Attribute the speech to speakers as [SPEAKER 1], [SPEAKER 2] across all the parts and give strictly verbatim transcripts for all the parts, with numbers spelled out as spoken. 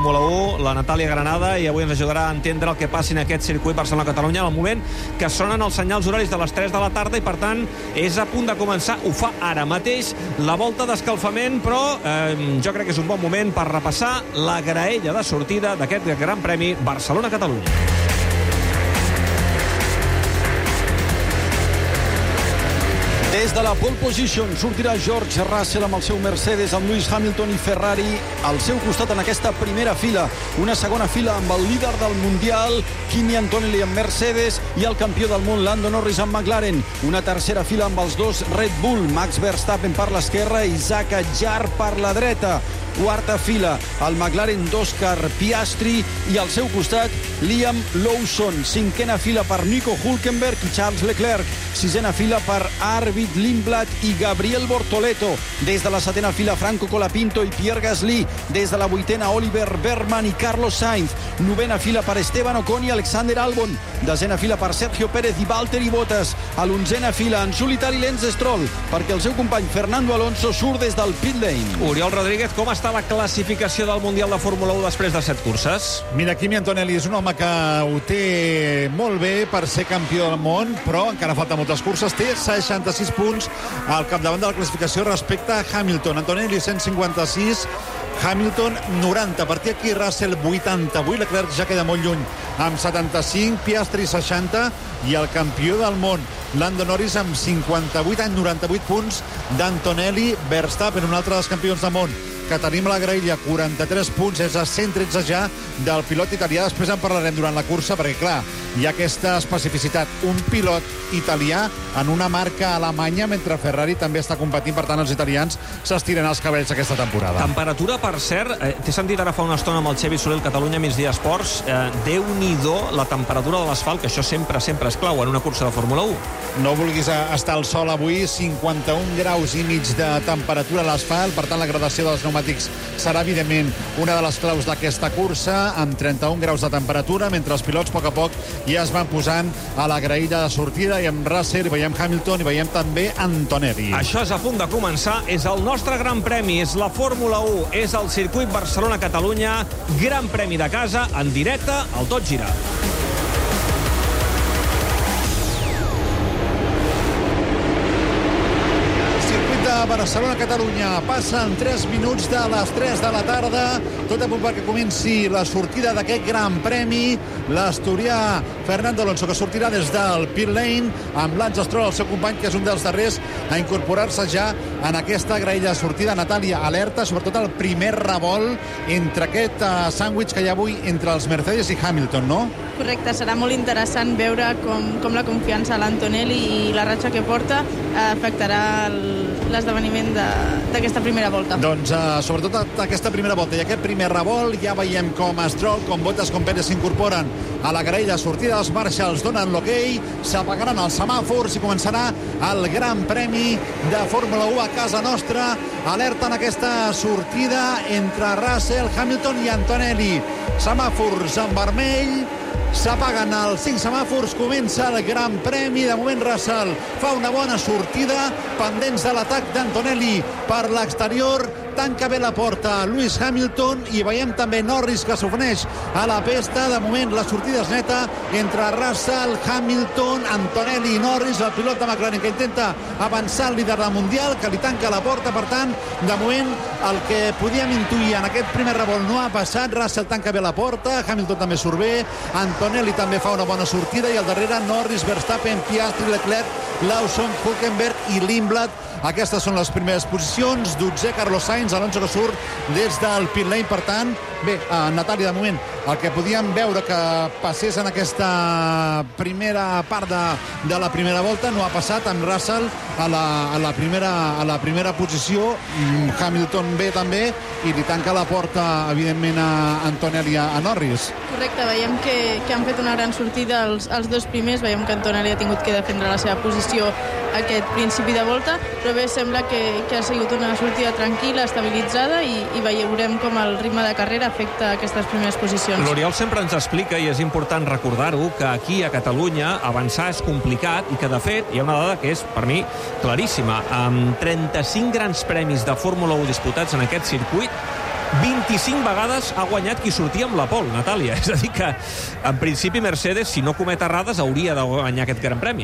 [SPEAKER 1] Fórmula u, la Natàlia Granada, i avui ens ajudarà a entendre el que passi en aquest circuit Barcelona-Catalunya en el moment que sonen els senyals horaris de les tres de la tarda i, per tant, és a punt de començar, ho fa ara mateix, la volta d'escalfament, però eh, jo crec que és un bon moment per repassar la graella de sortida d'aquest Gran Premi Barcelona-Catalunya.
[SPEAKER 2] Des de la pole position sortirà George Russell amb el seu Mercedes, amb Lewis Hamilton i Ferrari al seu costat en aquesta primera fila. Una segona fila amb el líder del Mundial, Kimi Antonelli amb Mercedes, i el campió del món, Lando Norris amb McLaren. Una tercera fila amb els dos Red Bull, Max Verstappen per l'esquerra i Zach Jar per la dreta. Quarta fila, el McLaren d'Oscar Piastri i al seu costat Liam Lawson. Cinquena fila per Nico Hülkenberg i Charles Leclerc. Sisena fila per Arvid Lindblad i Gabriel Bortoleto. Des de la setena fila, Franco Colapinto i Pierre Gasly. Des de la vuitena, Oliver Bergman i Carlos Sainz. Novena fila per Esteban Ocon i Alexander Albon. Desena fila per Sergio Pérez i Valtteri Bottas. A l'onzena fila, en solitari Lance Stroll, perquè el seu company Fernando Alonso surt des del pit lane.
[SPEAKER 1] Oriol Rodríguez, com està la classificació del Mundial de Fórmula u després de set curses?
[SPEAKER 3] Mira, Kimi Antonelli és un home que ho té molt bé per ser campió del món, però encara falta moltes curses. Té seixanta-sis punts al capdavant de la classificació respecte a Hamilton. Antonelli cent cinquanta-sis, Hamilton noranta. A partir d'aquí Russell vuitanta-vuit, Leclerc ja queda molt lluny amb setanta-cinc, Piastri seixanta i el campió del món Lando Norris amb cinquanta-vuit, amb noranta-vuit punts d'Antonelli. Verstappen, un altre dels campions del món que tenim a la graella, quaranta-tres punts, és a cent tretze ja del pilot italià. Després en parlarem durant la cursa, perquè, clar, hi ha aquesta especificitat. Un pilot italià en una marca alemanya, mentre Ferrari també està competint. Per tant, els italians s'estiren els cabells aquesta temporada.
[SPEAKER 1] Temperatura, per cert, eh, t'he sentit ara fa una estona amb el Xevi Soler, Catalunya Migdia Esports. Eh, Déu-n'hi-do la temperatura de l'asfalt, que això sempre, sempre és clau en una cursa de Fórmula u.
[SPEAKER 3] No vulguis estar al sol avui, cinquanta-un graus i mig de temperatura a l'asfalt, per tant la gradació dels pneumàtics serà evidentment una de les claus d'aquesta cursa, amb trenta-un graus de temperatura, mentre els pilots a poc a poc ja es van posant a la graella de sortida, i amb Russell, i veiem Hamilton, i veiem també Antonelli.
[SPEAKER 1] Això és a punt de començar, és el nostre Gran Premi, és la Fórmula u, és el circuit Barcelona-Catalunya, Gran Premi de casa, en directe, al Tot Gira.
[SPEAKER 3] Barcelona-Catalunya. Passen tres minuts de les tres de la tarda. Tot a punt perquè comenci la sortida d'aquest Gran Premi. L'asturià Fernando Alonso, que sortirà des del pit lane, amb Lance Stroll, el seu company, que és un dels darrers a incorporar-se ja en aquesta graella de sortida. Natàlia, alerta, sobretot el primer revolt entre aquest uh, sàndwich que hi ha avui entre els Mercedes i Hamilton, no?
[SPEAKER 4] Correcte, serà molt interessant veure com, com la confiança a l'Antonelli i la ratxa que porta eh, afectarà l'esdeveniment d'aquesta primera volta.
[SPEAKER 3] Doncs uh, sobretot aquesta primera volta i aquest primer revolt, ja veiem com Stroll, com Bottas, com Pérez s'incorporen a la graella de sortida. Els Marshalls donen l'hoquei, s'apagaran els semàfors i començarà el Gran Premi de Fórmula u a casa nostra. Alerta en aquesta sortida entre Russell, Hamilton i Antonelli. Semàfors en vermell, s'apaguen els cinc semàfors, comença el Gran Premi. De moment Russell fa una bona sortida, pendents de l'atac d'Antonelli per l'exterior, tanca bé la porta Lewis Hamilton, i veiem també Norris que s'ofereix a la pista. De moment la sortida és neta entre Russell, Hamilton, Antonelli i Norris, el pilot de McLaren que intenta avançar el líder del Mundial, que li tanca la porta. Per tant, de moment el que podíem intuir en aquest primer revolt no ha passat. Russell tanca bé la porta, Hamilton també surt bé, Antonelli també fa una bona sortida, i al darrere Norris, Verstappen, Piastri, Leclerc, Lawson, Hülkenberg i Lindblad. Aquestes són les primeres posicions. Dotzè Carlos Sainz, Alonso que surt des del pit lane. Per tant, bé, uh, Natàlia, de moment el que podíem veure que passés en aquesta primera part de, de la primera volta no ha passat, amb Russell a la, a la, primera, a la primera posició. Hamilton bé també, i li tanca la porta evidentment a Antonelli, a, a Norris.
[SPEAKER 4] Correcte, veiem que, que han fet una gran sortida els, els dos primers. Veiem que Antonelli ha tingut que defendre la seva posició aquest principi de volta, però bé, sembla que, que ha sigut una sortida tranquil·la, estabilitzada, i, i veurem com el ritme de carrera afecta aquestes primeres posicions.
[SPEAKER 1] L'Oriol sempre ens explica, i és important recordar-ho, que aquí a Catalunya avançar és complicat, i que de fet hi ha una dada que és per mi claríssima. Amb trenta-cinc grans premis de Fórmula u disputats en aquest circuit, vint-i-cinc vegades ha guanyat qui sortia amb la pole, Natàlia. És a dir que, en principi, Mercedes, si no comet errades, hauria de guanyar aquest Gran Premi.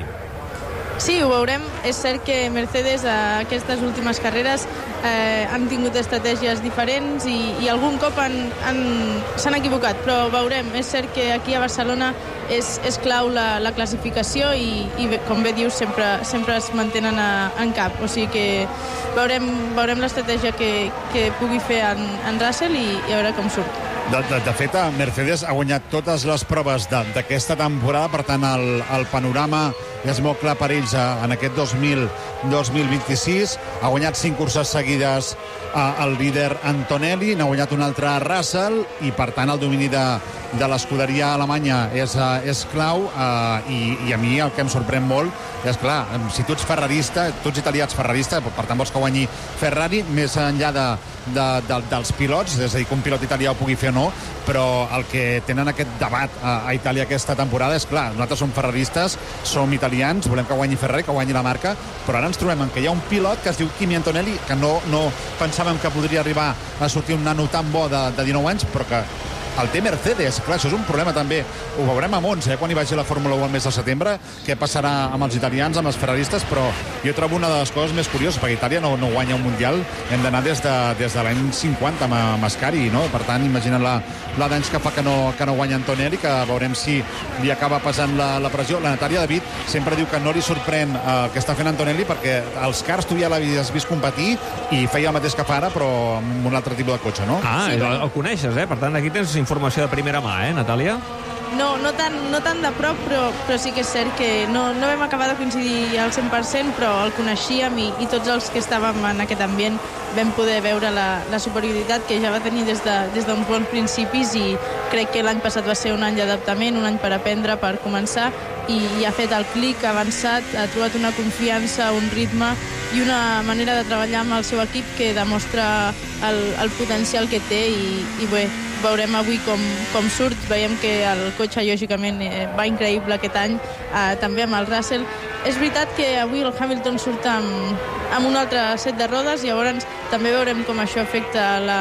[SPEAKER 4] Sí, ho veurem. És cert que Mercedes a aquestes últimes carreres eh, han tingut estratègies diferents i, i algun cop han, han, s'han equivocat, però veurem. És cert que aquí a Barcelona és, és clau la, la classificació i, i, com bé dius, sempre, sempre es mantenen a, en cap. O sigui que veurem, veurem l'estratègia que, que pugui fer en, en Russell i, i a veure com surt.
[SPEAKER 3] De, de, de fet, Mercedes ha guanyat totes les proves d'aquesta temporada, per tant, el, el panorama és molt clar per ells en aquest dos mil vint-i-sis. Ha guanyat cinc curses seguides el líder Antonelli, n'ha guanyat un altre Russell, i, per tant, el domini de, de l'escuderia alemanya és, és clau, eh, i, i a mi el que em sorprèn molt és, clar, si tu ets ferrarista, tu ets italià, ets ferrarista, per tant, vols que guanyi Ferrari, més enllà de, de, de, dels pilots, és a dir, que un pilot italià ho pugui fer o no, però el que tenen aquest debat a, a Itàlia aquesta temporada és, clar, nosaltres som ferraristes, som italians, volem que guanyi Ferrari, que guanyi la marca, però ara ens trobem en que hi ha un pilot que es diu Kimi Antonelli, que no, no pensàvem que podria arribar a sortir un nano tan bo de, de dinou anys, però que el té Mercedes. Clar, això és un problema també. Ho veurem a Monza, eh, quan hi vagi la Fórmula u al mes de setembre, què passarà amb els italians, amb els ferraristes, però jo trobo una de les coses més curioses, perquè Itàlia no, no guanya un Mundial, hem d'anar des de, des de l'any cinquanta amb Ascari, no? Per tant, imagina't la, la d'anys que fa que no, que no guanya Antonelli, que veurem si li acaba passant la, la pressió. La Natàlia David sempre diu que no li sorprèn eh, el que està fent Antonelli, perquè els cars tu ja l'havies vist competir i feia el mateix que fa ara, però amb un altre tipus de cotxe, no?
[SPEAKER 1] Ah, sí, el, el coneixes, eh? Per tant, aquí tens informació de primera mà, eh, Natàlia?
[SPEAKER 4] No, no tan, no tan de prop, però, però sí que és cert que no, no vam acabar de coincidir al cent per cent, però el coneixíem i, i tots els que estàvem en aquest ambient vam poder veure la, la superioritat que ja va tenir des de, des d'uns bons principis, i crec que l'any passat va ser un any d'adaptament, un any per aprendre, per començar, i, i ha fet el clic, ha avançat, ha trobat una confiança, un ritme i una manera de treballar amb el seu equip que demostra el, el potencial que té, i, i bé, veurem avui com, com surt. Veiem que el cotxe, lògicament, eh, va increïble aquest any, eh, també amb el Russell. És veritat que avui el Hamilton surt amb, amb un altre set de rodes, i llavors també veurem com això afecta la,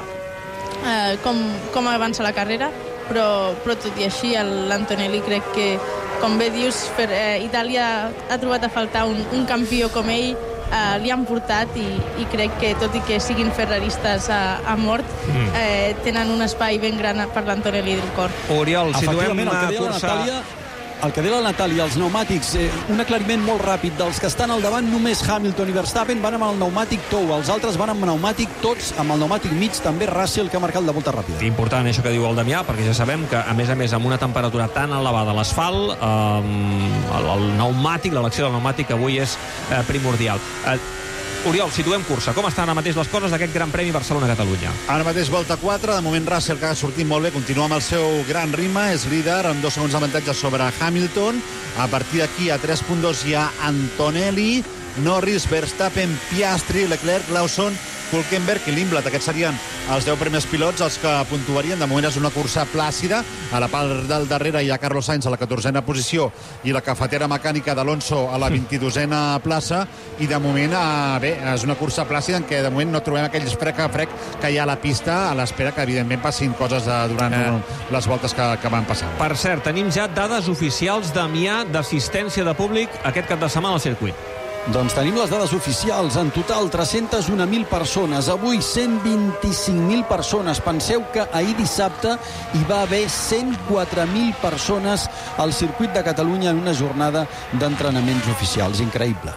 [SPEAKER 4] eh, com, com avança la carrera, però, però tot i així l'Antonelli crec que, com bé dius, per, eh, Itàlia ha trobat a faltar un, un campió com ell. Uh, li han portat, i, i crec que tot i que siguin ferraristes a, a mort, mm. eh, tenen un espai ben gran per l'Antonelli del cor.
[SPEAKER 1] Oriol, situem una
[SPEAKER 2] cursa... Natàlia, el que deia la Natàlia, els pneumàtics, eh, un aclariment molt ràpid. Dels que estan al davant, només Hamilton i Verstappen van amb el pneumàtic tou, els altres van amb pneumàtic, tots amb el pneumàtic mig, també Russell, que ha marcat la volta ràpida.
[SPEAKER 1] Important això que diu el Damià, perquè ja sabem que, a més a més, amb una temperatura tan elevada a l'asfalt, eh, el, el pneumàtic, l'elecció del pneumàtic avui és eh, primordial. Eh, Oriol, situem cursa. Com estan ara mateix les coses d'aquest Gran Premi Barcelona-Catalunya?
[SPEAKER 3] Ara mateix volta quatre, de moment Russell, que ha sortit molt bé, continua amb el seu gran ritme, és líder amb dos segons d'avantatge sobre Hamilton. A partir d'aquí, a tres punt dos, hi ha Antonelli, Norris, Verstappen, Piastri, Leclerc, Lawson, Hülkenberg i Lindblad. Aquests serien els deu primers pilots, els que puntuarien. De moment és una cursa plàcida. A la part del darrere hi ha Carlos Sainz a la catorzena posició i la cafetera mecànica d'Alonso a la vint-i-dosena plaça. I de moment, eh, bé, és una cursa plàcida en què de moment no trobem aquells frec a frec que hi ha a la pista, a l'espera que evidentment passin coses eh, durant eh. les voltes que, que van passant.
[SPEAKER 1] Per cert, tenim ja dades oficials, Damià, d'assistència de públic aquest cap de setmana al circuit.
[SPEAKER 2] Doncs tenim les dades oficials. En total, tres-centes una mil persones. Avui, cent vint-i-cinc mil persones. Penseu que ahir dissabte hi va haver cent quatre mil persones al circuit de Catalunya en una jornada d'entrenaments oficials. Increïble.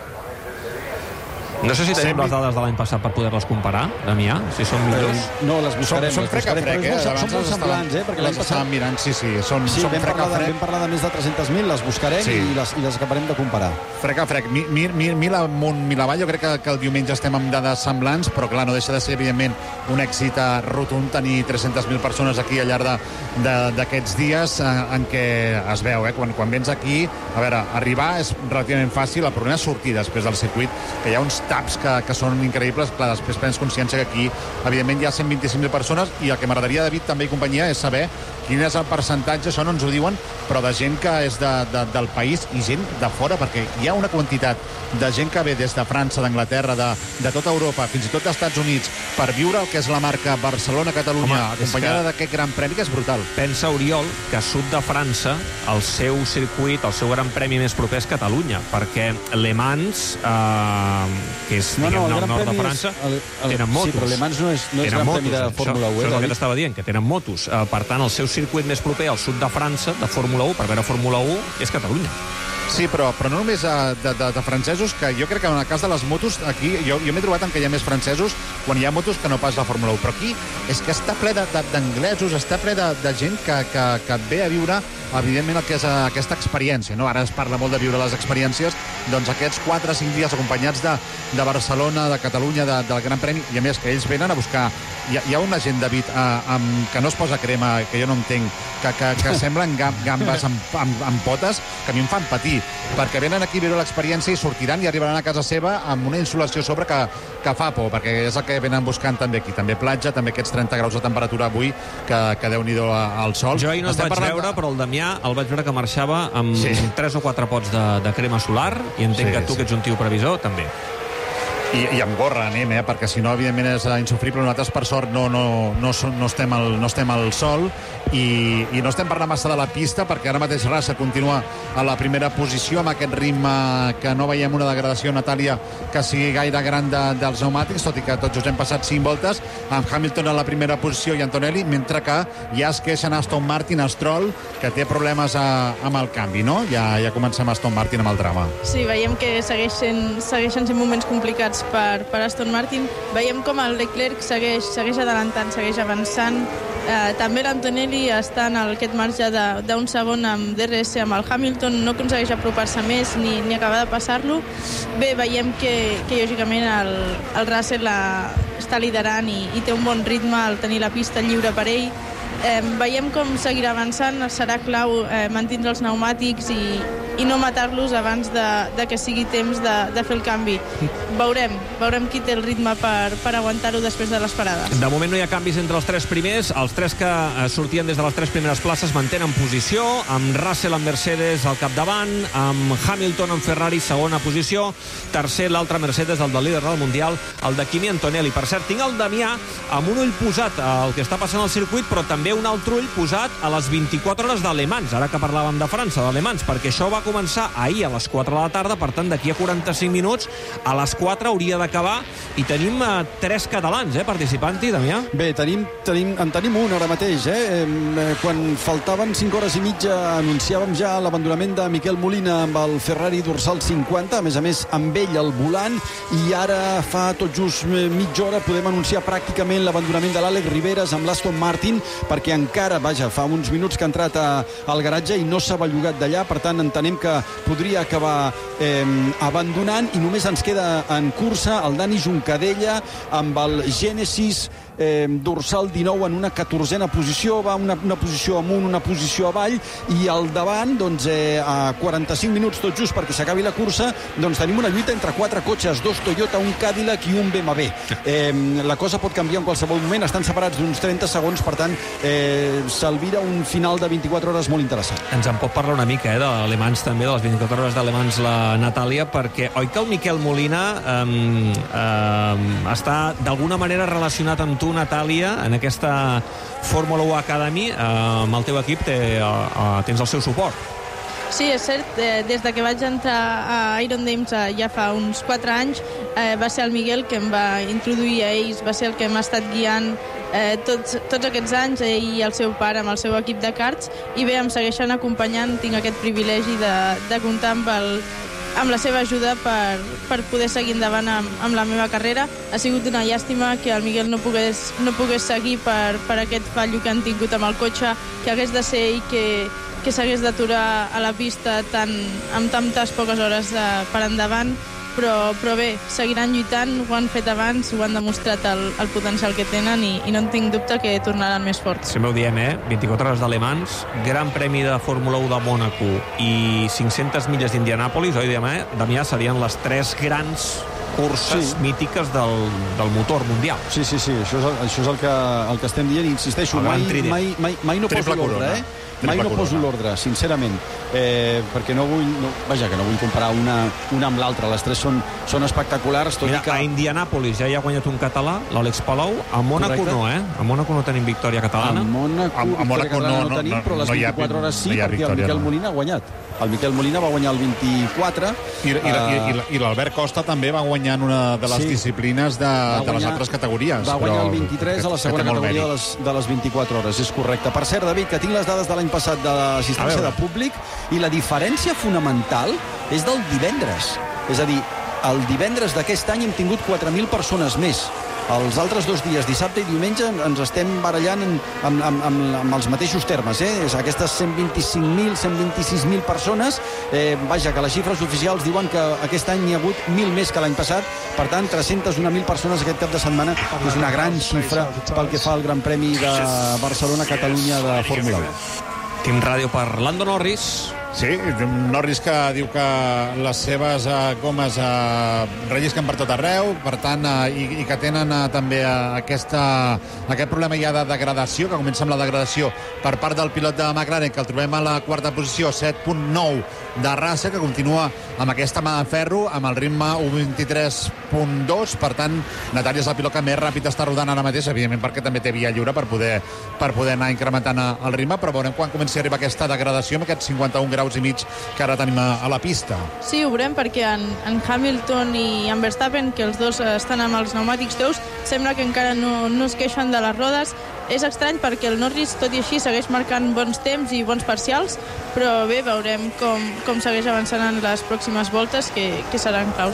[SPEAKER 1] No sé si tenim les dades de l'any passat per poder-les comparar, Damià, si són millors.
[SPEAKER 2] No, les buscarem.
[SPEAKER 3] Són frec a frec, eh?
[SPEAKER 2] Són molt semblants, eh? Perquè l'any passat...
[SPEAKER 3] mirant, sí, sí. Són,
[SPEAKER 2] sí,
[SPEAKER 3] són
[SPEAKER 2] vam,
[SPEAKER 3] frec a
[SPEAKER 2] parlar de,
[SPEAKER 3] frec.
[SPEAKER 2] vam parlar de més de tres-centes mil, les buscarem sí. i, les, i les acabarem de comparar.
[SPEAKER 3] Frec a frec. Mil, mil, mil amunt, mil avall. Jo crec que, que el diumenge estem amb dades semblants, però clar, no deixa de ser, evidentment, un èxit rotund tenir tres-centes mil persones aquí al llarg d'aquests dies en, en què es veu, eh? Quan, quan vens aquí, a veure, arribar és relativament fàcil, el problema és sortir després del circuit, que hi ha uns taps que, que són increïbles. Clar, després prens consciència que aquí, evidentment, hi ha cent vint-i-cinc mil persones, i el que m'agradaria, David, també i companyia, és saber quin és el percentatge, això no ens ho diuen, però de gent que és de, de, del país i gent de fora, perquè hi ha una quantitat de gent que ve des de França, d'Anglaterra, de, de tota Europa, fins i tot dels Estats Units, per viure el que és la marca Barcelona-Catalunya, acompanyada que... d'aquest Gran Premi, que és brutal.
[SPEAKER 1] Pensa, Oriol, que a sud de França el seu circuit, el seu Gran Premi més proper és Catalunya, perquè Le Mans, eh, que és,
[SPEAKER 2] no,
[SPEAKER 1] diguem,
[SPEAKER 2] no,
[SPEAKER 1] al nord de França, el, el, tenen motos.
[SPEAKER 2] Sí, però Le Mans no és, no és Gran motos, Premi de Fórmula
[SPEAKER 1] això,
[SPEAKER 2] u.
[SPEAKER 1] Això és el que t'estava dient, que tenen motos. Eh, per tant, el seu circuit més proper al sud de França, de Fórmula u, per veure Fórmula u, és Catalunya.
[SPEAKER 3] Sí, però, però no només de, de, de francesos, que jo crec que en el cas de les motos, aquí jo, jo m'he trobat en que hi ha més francesos quan hi ha motos que no pas la Fórmula u. Però aquí és que està ple d'anglesos, està ple de, de gent que, que, que ve a viure, evidentment, el que és aquesta experiència. No? Ara es parla molt de viure les experiències, doncs aquests quatre o cinc dies acompanyats de, de Barcelona, de Catalunya, de, del Gran Premi, i a més que ells venen a buscar... Hi ha, hi ha una gent, David, eh, amb, que no es posa crema, que jo no entenc, que, que, que semblen gambes amb, amb, amb potes, que a mi em fan patir, perquè venen aquí a viure l'experiència i sortiran i arribaran a casa seva amb una insolació sobre que, que fa por, perquè és el que venen buscant també aquí. També platja, també aquests trenta graus de temperatura avui, que, que Déu-n'hi-do al sol.
[SPEAKER 1] Jo ahir no el vaig veure, però el Damià el vaig veure que marxava amb sí. tres o quatre pots de, de crema solar, i entenc sí, que tu, sí. que ets un tio previsor, també.
[SPEAKER 3] I, i amb gorra anem, eh? Perquè si no, evidentment, és insufrible. Nosaltres, per sort, no, no, no, no, estem, al, no estem al sol i, i no estem parlant massa de la pista, perquè ara mateix Russell continua a la primera posició amb aquest ritme que no veiem una degradació, Natàlia, que sigui gaire gran de, dels pneumàtics, tot i que tots just hem passat cinc voltes, amb Hamilton a la primera posició i Antonelli, mentre que ja es queixen Aston Martin, Stroll, que té problemes a, amb el canvi, no? Ja, ja comencem Aston Martin amb el drama.
[SPEAKER 4] Sí, veiem que segueixen, segueixen sent moments complicats per, per Aston Martin. Veiem com el Leclerc segueix, segueix adelantant, segueix avançant. Eh, també l'Antonelli està en aquest marge d'un segon amb D R S amb el Hamilton, no aconsegueix apropar-se més ni, ni acabar de passar-lo. Bé, veiem que, que lògicament el, el Russell la, està liderant i, i té un bon ritme al tenir la pista lliure per ell. Eh, veiem com seguirà avançant, serà clau eh, mantindre els pneumàtics i, i no matar-los abans de, de que sigui temps de, de fer el canvi. Veurem, veurem qui té el ritme per, per aguantar-ho després de les parades.
[SPEAKER 1] De moment no hi ha canvis entre els tres primers. Els tres que sortien des de les tres primeres places mantenen posició, amb Russell amb Mercedes al capdavant, amb Hamilton amb Ferrari segona posició, tercer l'altre Mercedes, el del líder del Mundial, el de Kimi Antonelli. Per cert, tinc el Damià amb un ull posat al que està passant al circuit, però també un altre ull posat a les vint-i-quatre hores de Le Mans, ara que parlàvem de França, de Le Mans, perquè això va començar ahir a les quatre de la tarda, per tant, d'aquí a quaranta-cinc minuts, a les quatre hauria d'acabar, i tenim eh, tres catalans, eh, participant-hi, Damià.
[SPEAKER 2] Bé, tenim, tenim, en tenim un ara mateix, eh? eh? Quan faltaven cinc hores i mitja, anunciàvem ja l'abandonament de Miquel Molina amb el Ferrari dorsal cinquanta, a més a més, amb ell al volant, i ara fa tot just mitja hora podem anunciar pràcticament l'abandonament de l'Àlex Riveras amb l'Aston Martin, perquè encara, vaja, fa uns minuts que ha entrat a, al garatge i no s'ha bellugat d'allà, per tant, entenem que podria acabar eh, abandonant, i només ens queda en cursa el Dani Juncadella amb el Genesis eh, dorsal dinou en una catorzena posició, va una, una posició amunt, una posició avall, i al davant, doncs, eh, a quaranta-cinc minuts tot just perquè s'acabi la cursa, doncs tenim una lluita entre quatre cotxes, dos Toyota, un Cadillac i un B M W. Eh, la cosa pot canviar en qualsevol moment, estan separats d'uns trenta segons, per tant, eh, s'alvira un final de vint-i-quatre hores molt interessant.
[SPEAKER 1] Ens en pot parlar una mica, eh, de Le Mans també, de les vint-i-quatre hores de Le Mans, la Natàlia, perquè oi que el Miquel Molina eh, eh, està d'alguna manera relacionat amb tu, Natàlia, en aquesta Fórmula u Academy, eh, amb el teu equip té, eh, tens el seu suport?
[SPEAKER 4] Sí, és cert, eh, des de que vaig entrar a Iron Dames eh, ja fa uns quatre anys, eh, va ser el Miguel que em va introduir a ells, va ser el que m'ha estat guiant eh, tots, tots aquests anys, ell i el seu pare amb el seu equip de karts, i bé, em segueixen acompanyant, tinc aquest privilegi de, de comptar amb el amb la seva ajuda per, per poder seguir endavant amb, amb la meva carrera. Ha sigut una llàstima que el Miguel no pogués, no pogués seguir per, per aquest fallo que han tingut amb el cotxe, que hagués de ser ell que, que s'hagués d'aturar a la pista tan, amb tantes poques hores de, per endavant. Però, però bé, seguiran lluitant, ho han fet abans, ho han demostrat el, el potencial que tenen, i, i no en tinc dubte que tornaran més forts.
[SPEAKER 1] Sempre ho diem, eh? vint-i-quatre hores de Le Mans, Gran Premi de Fórmula u de Mònaco i cinc-centes milles d'Indianàpolis, oi, Damià? Damià, serien les tres grans curses sí. mítiques del, del motor mundial.
[SPEAKER 2] Sí, sí, sí, això és, això és el, que, el que estem dient, insisteixo, mai, mai, mai, mai no poso l'ordre, eh? Mai no poso l'ordre, sincerament, eh, perquè no vull, no, vaja, que no vull comparar una, una amb l'altra, les tres són, són espectaculars, tot
[SPEAKER 1] Mira,
[SPEAKER 2] i que...
[SPEAKER 1] a Indianàpolis ja hi ha guanyat un català, l'Àlex Palau, a Mònaco no, eh? A Mònaco no tenim victòria catalana.
[SPEAKER 2] A Mònaco,
[SPEAKER 3] a, a Mònaco no, no,
[SPEAKER 2] no tenim,
[SPEAKER 3] no,
[SPEAKER 2] però les
[SPEAKER 3] no
[SPEAKER 2] vint-i-quatre
[SPEAKER 3] ha,
[SPEAKER 2] hores sí,
[SPEAKER 3] no
[SPEAKER 2] perquè el Miquel
[SPEAKER 3] no.
[SPEAKER 2] Molina ha guanyat. El Miquel Molina va guanyar el vint-i-quatre.
[SPEAKER 3] I, i, uh, i, i l'Albert Costa també va guanyar en una de les sí. disciplines de, guanyar, de les altres categories.
[SPEAKER 2] Va guanyar
[SPEAKER 3] però
[SPEAKER 2] el vint-i-tres a la segona categoria de les, de les vint-i-quatre hores, és correcte. Per cert, David, que tinc les dades de l'any passat de l'assistència de públic, i la diferència fonamental és del divendres. És a dir, el divendres d'aquest any hem tingut quatre mil persones més. Els altres dos dies, dissabte i diumenge, ens estem barallant en, amb, amb, amb, amb els mateixos termes. Eh? És aquestes cent vint-i-cinc mil, cent vint-i-sis mil persones, eh, vaja, que les xifres oficials diuen que aquest any n'hi ha hagut mil més que l'any passat. Per tant, tres-centes una mil persones aquest cap de setmana, que és una gran xifra pel que fa al Gran Premi de Barcelona-Catalunya de Fórmula u.
[SPEAKER 1] Team Ràdio per Lando Norris.
[SPEAKER 3] Sí, Norris que diu que les seves uh, gomes uh, rellisquen per tot arreu, per tant, uh, i, i que tenen uh, també uh, aquesta, aquest problema ja de degradació, que comença amb la degradació per part del pilot de McLaren, que el trobem a la quarta posició, set punt nou de Russell, que continua amb aquesta mà de ferro, amb el ritme u vint-i-tres punt dos, per tant, Natàlia és el pilot que més ràpid està rodant ara mateix, evidentment perquè també té via lliure per poder, per poder anar incrementant el ritme, però veurem quan comenci a arribar aquesta degradació amb aquests cinquanta-un graus i mig que ara tenim a, a la pista.
[SPEAKER 4] Sí, ho veurem perquè en, en Hamilton i en Verstappen, que els dos estan amb els pneumàtics teus, sembla que encara no, no es queixen de les rodes. És estrany perquè el Norris, tot i així, segueix marcant bons temps i bons parcials, però bé, veurem com, com segueix avançant en les pròximes voltes, que, que seran claus.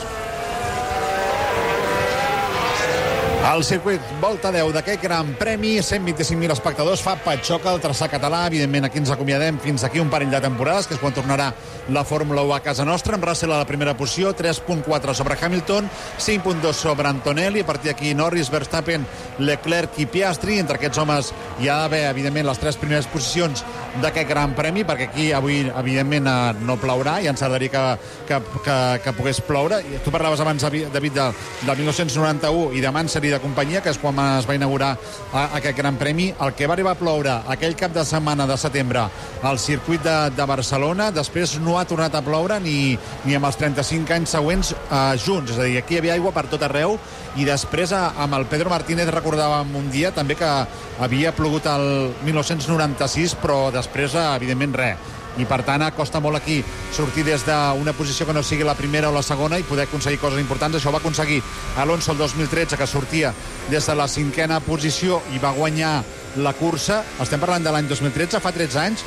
[SPEAKER 3] El circuit volta deu d'aquest Gran Premi, cent vint-i-cinc mil espectadors, fa patxoca el traçat català. Evidentment, aquí ens acomiadem fins aquí un parell de temporades, que és quan tornarà la Fórmula u a casa nostra, amb Russell a la primera posició, tres punt quatre sobre Hamilton, cinc punt dos sobre Antonelli, a partir d'aquí Norris, Verstappen, Leclerc i Piastri. Entre aquests homes hi ha d'haver, evidentment, les tres primeres posicions d'aquest Gran Premi, perquè aquí avui, evidentment, no plourà, i ens agradaria que, que, que, que pogués ploure. Tu parlaves abans, David, del, del dinou noranta-u, i demà en seria de companyia, que és quan es va inaugurar a, aquest Gran Premi. El que va arribar a ploure aquell cap de setmana de setembre al circuit de, de Barcelona, després no ha tornat a ploure ni, ni amb els trenta-cinc anys següents eh, junts. És a dir, aquí hi havia aigua per tot arreu, i després amb el Pedro Martínez recordàvem un dia també que havia plogut el dinou noranta-sis, però després, evidentment, res. I per tant costa molt aquí sortir des d'una posició que no sigui la primera o la segona i poder aconseguir coses importants. Això ho va aconseguir Alonso el dos mil tretze, que sortia des de la cinquena posició i va guanyar la cursa. Estem parlant de l'any dos mil tretze, fa tretze anys,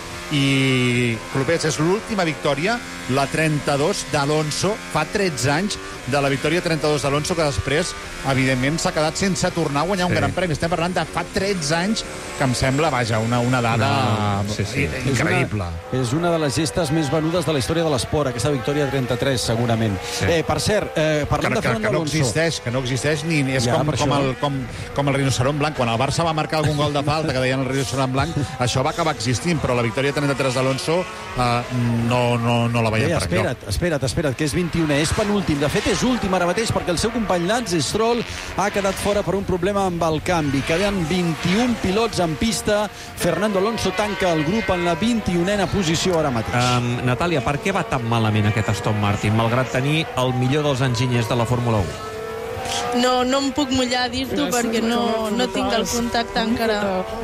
[SPEAKER 3] i Clopets, és l'última victòria, la trenta-dos d'Alonso, fa tretze anys de la victòria trenta-dos d'Alonso, que després, evidentment, s'ha quedat sense tornar a guanyar sí. un Gran Premi. Estem parlant de fa tretze anys, que em sembla, vaja, una, una dada no, sí, sí. increïble.
[SPEAKER 2] És una, és una de les gestes més venudes de la història de l'esport, aquesta victòria trenta-tres, segurament. Sí. Eh, per cert, eh, parlant
[SPEAKER 3] que,
[SPEAKER 2] de Fernando
[SPEAKER 3] que, que no
[SPEAKER 2] Alonso...
[SPEAKER 3] Existeix, que no existeix ni... És ja, com, com, el, com, com el rinoceront blanc. Quan el Barça va marcar algun gol de falta, que deien el rinoceront blanc, això va acabar existint, però la victòria trenta-tres d'Alonso eh, no, no, no la veiem
[SPEAKER 2] eh,
[SPEAKER 3] per aquí.
[SPEAKER 2] Espera't, espera't, espera't, que és vint-i-u, és penúltim. De fet, és últim ara mateix, perquè el seu company Lance Stroll ha quedat fora per un problema amb el canvi. Queden vint-i-un pilots en pista. Fernando Alonso tanca el grup en la vint-i-unena posició ara mateix.
[SPEAKER 1] Um, Natàlia, per què va tan malament aquest Aston Martin, malgrat tenir el millor dels enginyers de la Fórmula u?
[SPEAKER 4] No, no em puc mullar a dir-t'ho perquè no, no tinc el contacte encara.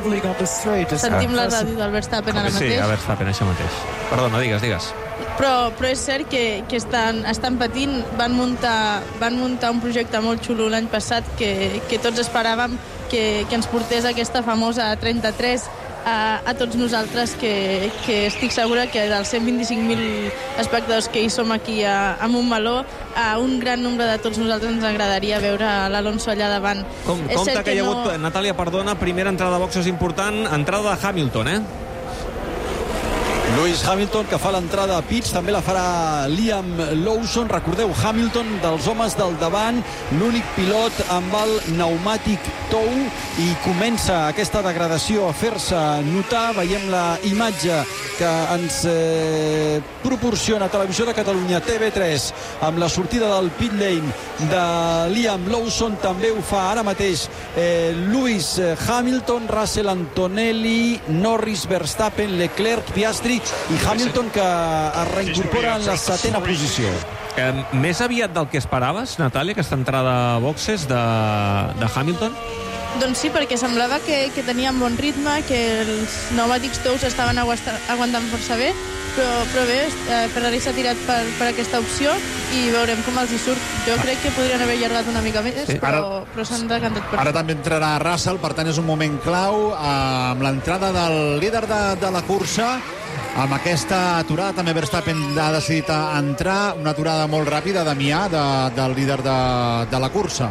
[SPEAKER 4] Sentim la ràdio del Verstappen ara mateix.
[SPEAKER 1] Sí, a Verstappen, això mateix. Perdona, digues, digues.
[SPEAKER 4] Però, però és cert que, que estan, estan patint. Van muntar, van muntar un projecte molt xulo l'any passat que, que tots esperàvem que, que ens portés aquesta famosa trenta-tres a, a tots nosaltres, que, que estic segura que dels cent vint-i-cinc mil espectadors que hi som aquí a, a Montmeló, a un gran nombre de tots nosaltres ens agradaria veure l'Alonso allà davant.
[SPEAKER 1] Com, compte que, que hi ha hagut, no... Natàlia, perdona, primera entrada de boxes important, entrada de Hamilton, eh?
[SPEAKER 2] Lewis Hamilton, que fa l'entrada a pits, també la farà Liam Lawson. Recordeu, Hamilton, dels homes del davant, l'únic pilot amb el pneumàtic tou, i comença aquesta degradació a fer-se notar. Veiem la imatge que ens eh, proporciona Televisió de Catalunya, T V tres, amb la sortida del pit lane de Liam Lawson. També ho fa ara mateix eh, Lewis Hamilton, Russell, Antonelli, Norris, Verstappen, Leclerc, Piastri i Hamilton, que es reincorpora en la setena posició.
[SPEAKER 1] Eh, més aviat del que esperaves, Natàlia, aquesta entrada a boxes de, de Hamilton?
[SPEAKER 4] Doncs sí, perquè semblava que, que tenia un bon ritme, que els pneumàtics tous estaven aguantant força bé, però, però bé, eh, Ferrari s'ha tirat per, per aquesta opció i veurem com els hi surt. Jo crec que podrien haver allargat una mica més, sí. però, ara, però s'han decantat per
[SPEAKER 3] Ara també entrarà Russell, per tant és un moment clau eh, amb l'entrada del líder de, de la cursa. Amb aquesta aturada també Verstappen ha decidit entrar, una aturada molt ràpida, Damià, de, del líder de, de la cursa.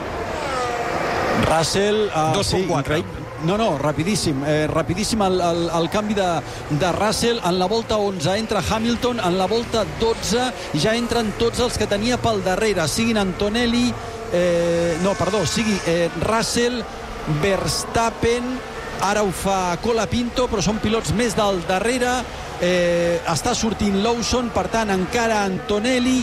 [SPEAKER 2] Russell... Uh,
[SPEAKER 1] dos coma quatre.
[SPEAKER 2] Sí, no, no, rapidíssim. Eh, rapidíssim el, el, el canvi de, de Russell. En la volta onze entra Hamilton, en la volta dotze ja entren tots els que tenia pel darrere, siguin Antonelli, eh, no, perdó, sigui eh, Russell, Verstappen, ara ho fa Colapinto, però són pilots més del darrere. Eh, està sortint Lawson, per tant encara Antonelli,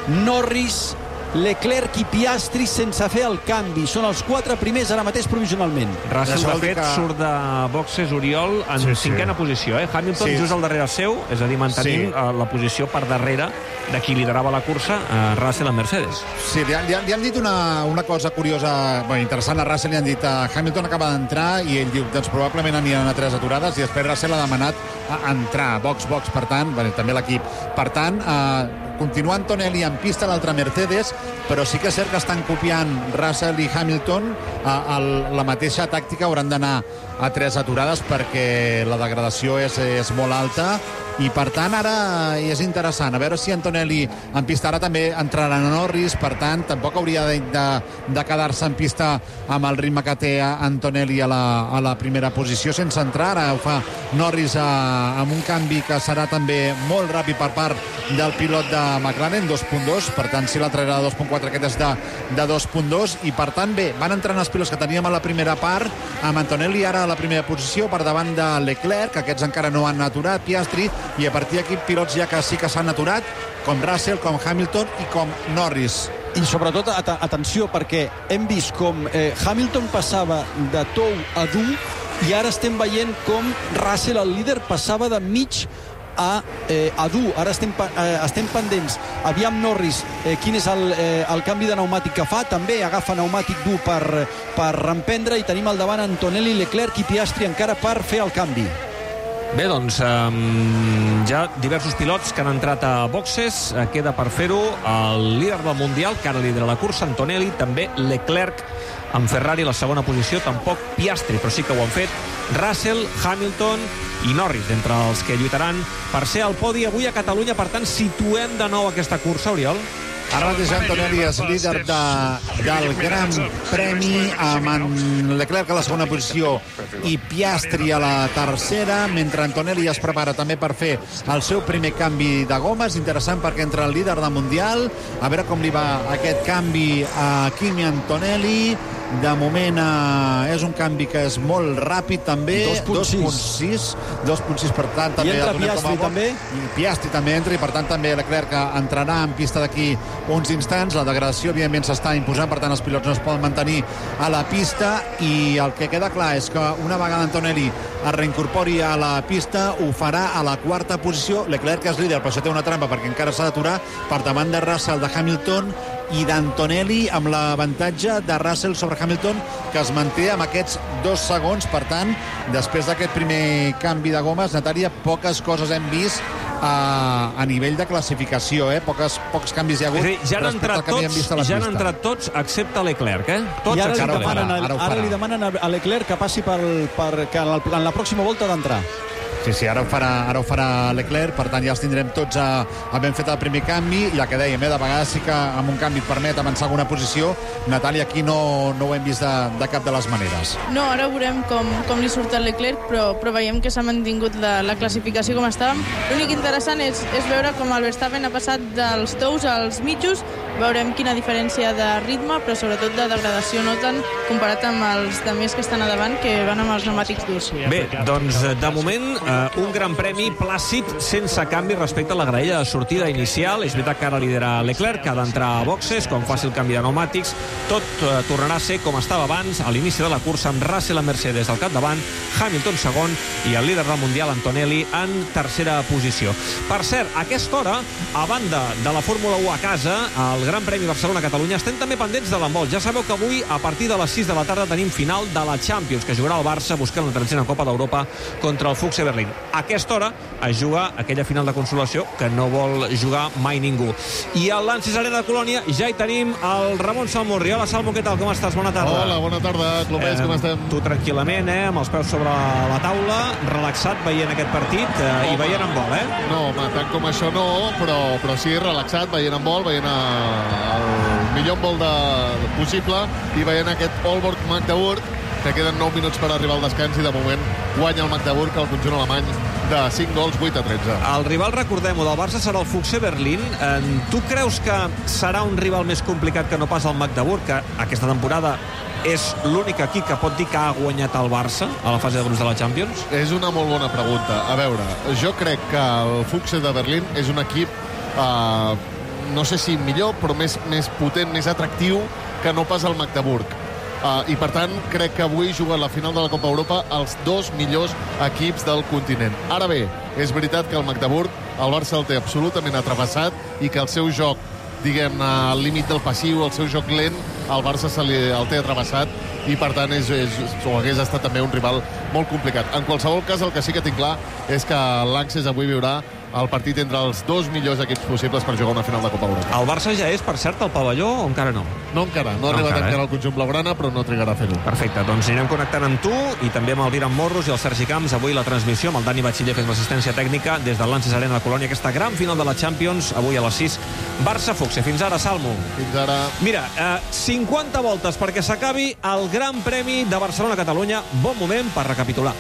[SPEAKER 2] Norris, Leclerc i Piastri sense fer el canvi. Són els quatre primers ara mateix provisionalment.
[SPEAKER 1] Russell, de fet, que... surt de boxes, Oriol, en sí, cinquena sí. posició. Eh? Hamilton sí. just al darrere seu, és a dir, mantenint sí. la posició per darrere de qui liderava la cursa, eh, Russell a Mercedes.
[SPEAKER 3] Sí, li han, li han, li han dit una, una cosa curiosa, bueno, interessant a Russell, li han dit a Hamilton acaba d'entrar i ell diu, doncs probablement aniran a tres aturades, i després Russell ha demanat a entrar, box, box, per tant, bueno, també l'equip. Per tant, eh, continua Antonelli en pista, l'altre Mercedes, però sí que és cert que estan copiant Russell i Hamilton a, a la mateixa tàctica. Hauran d'anar a tres aturades perquè la degradació és, és molt alta, i per tant ara és interessant a veure si Antonelli en pista. Ara també entrarà Norris, per tant tampoc hauria de, de, de quedar-se en pista amb el ritme que té Antonelli a la, a la primera posició sense entrar. Ara ho fa Norris a, amb un canvi que serà també molt ràpid per part del pilot de McLaren, dos coma dos, per tant si l'altre era de dos coma quatre, aquest és de, de dos coma dos, i per tant bé, van entrant els pilots que teníem a la primera part, amb Antonelli ara a la primera posició per davant de Leclerc, aquests encara no han aturat, Piastri, i a partir d'aquí pilots ja que sí que s'han aturat, com Russell, com Hamilton i com Norris.
[SPEAKER 2] I sobretot, at atenció, perquè hem vist com eh, Hamilton passava de tou a dur, i ara estem veient com Russell, el líder, passava de mig a, eh, a dur. Ara estem, eh, estem pendents. Aviam Norris, eh, quin és el, eh, el canvi de pneumàtic que fa. També agafa pneumàtic dur per, per reemprendre, i tenim al davant Antonelli, Leclerc i Piastri encara per fer el canvi.
[SPEAKER 1] Bé, doncs, um, ja diversos pilots que han entrat a boxes. Uh, queda per fer-ho el líder del Mundial, que ara lidera la cursa, Antonelli, també Leclerc amb Ferrari a la segona posició, tampoc Piastri, però sí que ho han fet Russell, Hamilton i Norris, d'entre els que lluitaran per ser al podi avui a Catalunya. Per tant, situem de nou aquesta cursa, Oriol.
[SPEAKER 3] Ara mateix Antonelli és líder de, del Gran Premi, amb en Leclerc a la segona posició i Piastri a la tercera, mentre Antonelli es prepara també per fer el seu primer canvi de gomes. Interessant, perquè entra el líder del Mundial, a veure com li va aquest canvi a Kimi Antonelli. De moment eh, és un canvi que és molt ràpid també, dos coma sis, dos coma sis, per tant també,
[SPEAKER 2] i entra Piastri també,
[SPEAKER 3] i Piastri també entra, i per tant també Leclerc entrarà en pista d'aquí uns instants. La degradació evidentment s'està imposant, per tant els pilots no es poden mantenir a la pista, i el que queda clar és que una vegada Antonelli es reincorpori a la pista ho farà a la quarta posició. Leclerc és líder, però això té una trampa perquè encara s'ha d'aturar per davant de Russell, de Hamilton i d'Antonelli, amb l'avantatge de Russell sobre Hamilton, que es manté amb aquests dos segons. Per tant, després d'aquest primer canvi de gomes, Natàlia, poques coses hem vist a, a nivell de classificació, eh? Poques, pocs canvis hi ha hagut.
[SPEAKER 1] Sí, ja han entrat tots, ja han entrat tots excepte Leclerc, eh? Tots.
[SPEAKER 2] I ara,
[SPEAKER 1] li
[SPEAKER 2] demanen, a, ara li demanen a Leclerc que passi per, per, que en la pròxima volta d'entrar.
[SPEAKER 3] Sí, sí, ara ho farà, ara ho farà Leclerc, per tant ja els tindrem tots a, a ben fet el primer canvi, i el que dèiem, eh, de vegades sí que amb un canvi et permet avançar alguna posició. Natàlia, aquí no, no ho hem vist de, de cap de les maneres.
[SPEAKER 4] No, ara veurem com, com li surt el Leclerc, però, però veiem que s'ha mantingut la, la classificació com estàvem. L'únic interessant és, és veure com el Verstappen ha passat dels tous als mitjos. Veurem quina diferència de ritme, però sobretot de degradació noten comparat amb els de més que estan a davant, que van amb els pneumàtics durs.
[SPEAKER 1] Bé, doncs de moment eh, un gran premi plàcid, sense canvi respecte a la graella de sortida inicial. És veritat que ara lidera Leclerc, que ha d'entrar a boxes, quan faci el canvi de pneumàtics. Tot eh, tornarà a ser com estava abans, a l'inici de la cursa, amb Russell a Mercedes al capdavant, Hamilton segon i el líder del Mundial, Antonelli, en tercera posició. Per cert, a aquesta hora, a banda de la Fórmula u a casa, el Gran Premi Barcelona-Catalunya, estem també pendents de l'handbol. Ja sabeu que avui, a partir de les sis de la tarda, tenim final de la Champions, que jugarà el Barça buscant la tretzena Copa d'Europa contra el F C Berlín. A aquesta hora es juga aquella final de consolació que no vol jugar mai ningú. I al Lances Arena de Colònia ja hi tenim el Ramon Salmurri. Hola, Salmo, què tal? Com estàs? Bona tarda.
[SPEAKER 5] Hola, bona tarda, Clopés, eh, com estem?
[SPEAKER 1] Tu tranquil·lament, eh, amb els peus sobre la taula, relaxat veient aquest partit eh, i veient handbol, eh?
[SPEAKER 5] No, home, tant com això no, però, però sí, relaxat, veient handbol, veient a, el millor handbol de, de possible, i veient aquest Aalborg-Magdeburg, que queden nou minuts per arribar al descans, i de moment guanya el Magdeburg, el conjunt alemany, de cinc gols, vuit a tretze.
[SPEAKER 1] El rival, recordem-ho, del Barça serà el F C Berlín. Eh, tu creus que serà un rival més complicat que no pas el Magdeburg, que aquesta temporada és l'únic equip que pot dir que ha guanyat el Barça a la fase de grups de la Champions?
[SPEAKER 5] És una molt bona pregunta. A veure, jo crec que el F C de Berlín és un equip, eh, no sé si millor, però més, més potent, més atractiu que no pas el Magdeburg. Uh, I per tant crec que avui juguen la final de la Copa Europa els dos millors equips del continent. Ara bé, és veritat que el Magdeburg, el Barça el té absolutament atrevessat, i que el seu joc, diguem-ne, al límit del passiu, el seu joc lent, el Barça se li, el té atrevessat, i per tant és, és, o hagués estat també un rival molt complicat. En qualsevol cas, el que sí que tinc clar és que l'Ancès avui viurà el partit entre els dos millors equips possibles per jugar una final de Copa Europa.
[SPEAKER 1] El Barça ja és, per cert, al pavelló o encara no?
[SPEAKER 5] No encara, no ha arribat encara, encara eh? el conjunt blaugrana, però no trigarà a fer-ho.
[SPEAKER 1] Perfecte, doncs anirem connectant amb tu i també amb el Viran Morros i el Sergi Camps. Avui la transmissió amb el Dani Batxiller fent l'assistència tècnica des del Lances Arena de Colònia, aquesta gran final de la Champions, avui a les sis, Barça-F C. Fins ara, Salmo.
[SPEAKER 5] Fins ara.
[SPEAKER 1] Mira, eh, cinquanta voltes perquè s'acabi el Gran Premi de Barcelona-Catalunya. Bon moment per recapitular.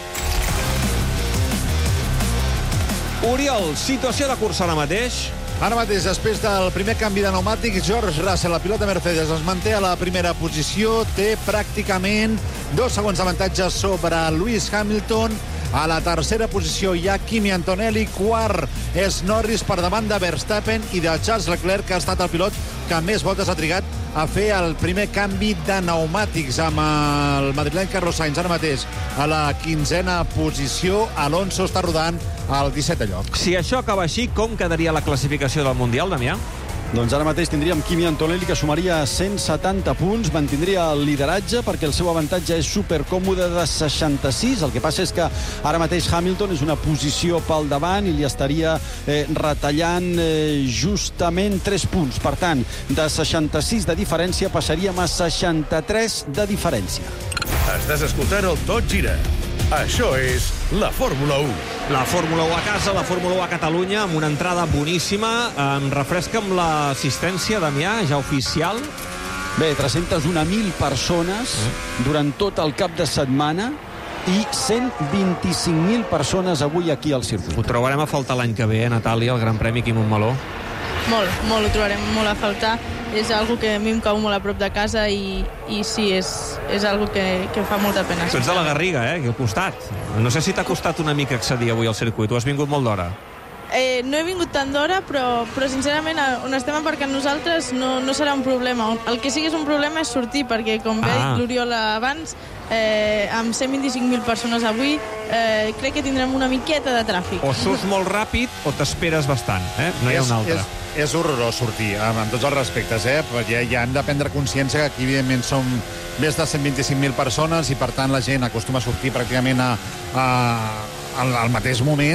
[SPEAKER 1] Oriol, situació de cursa ara mateix.
[SPEAKER 3] Ara mateix, després del primer canvi de pneumàtics, George Russell, la pilota Mercedes, es manté a la primera posició, té pràcticament dos segons d'avantatge sobre Lewis Hamilton. A la tercera posició hi ha Kimi Antonelli, quart és Norris per davant de Verstappen i de Charles Leclerc, que ha estat el pilot que més voltes ha trigat a fer el primer canvi de pneumàtics, amb el madrileny Carlos Sainz ara mateix a la quinzena posició. Alonso està rodant al dissetè lloc.
[SPEAKER 1] Si això acaba així, com quedaria la classificació del Mundial, Damià?
[SPEAKER 2] Doncs ara mateix tindríem Kimi Antonelli, que sumaria cent setanta punts, mantindria el lideratge perquè el seu avantatge és supercòmode de seixanta-sis. El que passa és que ara mateix Hamilton és una posició pel davant i li estaria eh, retallant eh, justament tres punts. Per tant, de seixanta-sis de diferència passaríem a seixanta-tres de diferència.
[SPEAKER 6] Estàs escoltant el Tot Gira. Això és la Fórmula u.
[SPEAKER 1] La Fórmula u a casa, la Fórmula u a Catalunya, amb una entrada boníssima. Em refresca amb l'assistència, Damià, ja oficial.
[SPEAKER 2] Bé, tres-centes un mil persones durant tot el cap de setmana i cent vint-i-cinc mil persones avui aquí al circuit.
[SPEAKER 1] Ho trobarem a faltar l'any que ve, eh, Natàlia, el Gran Premi Quim Montmeló?
[SPEAKER 4] Molt, molt, ho trobarem molt a faltar. És algo que a mi em cau molt a prop de casa i, i sí, és, és algo que, que fa molta pena.
[SPEAKER 1] Tu ets de la Garriga, eh, aquí al costat. No sé si t'ha costat una mica accedir avui al circuit. Tu has vingut molt d'hora.
[SPEAKER 4] Eh, no he vingut tant d'hora, però, però sincerament on estem aparcant nosaltres no, no serà un problema. El que sí que és un problema és sortir, perquè com bé ha dit l'Oriol abans, eh, amb cent vint-i-cinc mil persones avui, eh, crec que tindrem una miqueta de tràfic.
[SPEAKER 1] O surts molt ràpid o t'esperes bastant, eh? No hi ha
[SPEAKER 3] és,
[SPEAKER 1] una altra.
[SPEAKER 3] És, és horrorós sortir, amb, amb tots els respectes, eh? Ja, ja hem de prendre consciència que aquí, evidentment, som més de cent vint-i-cinc mil persones i, per tant, la gent acostuma a sortir pràcticament a, a, al, al mateix moment,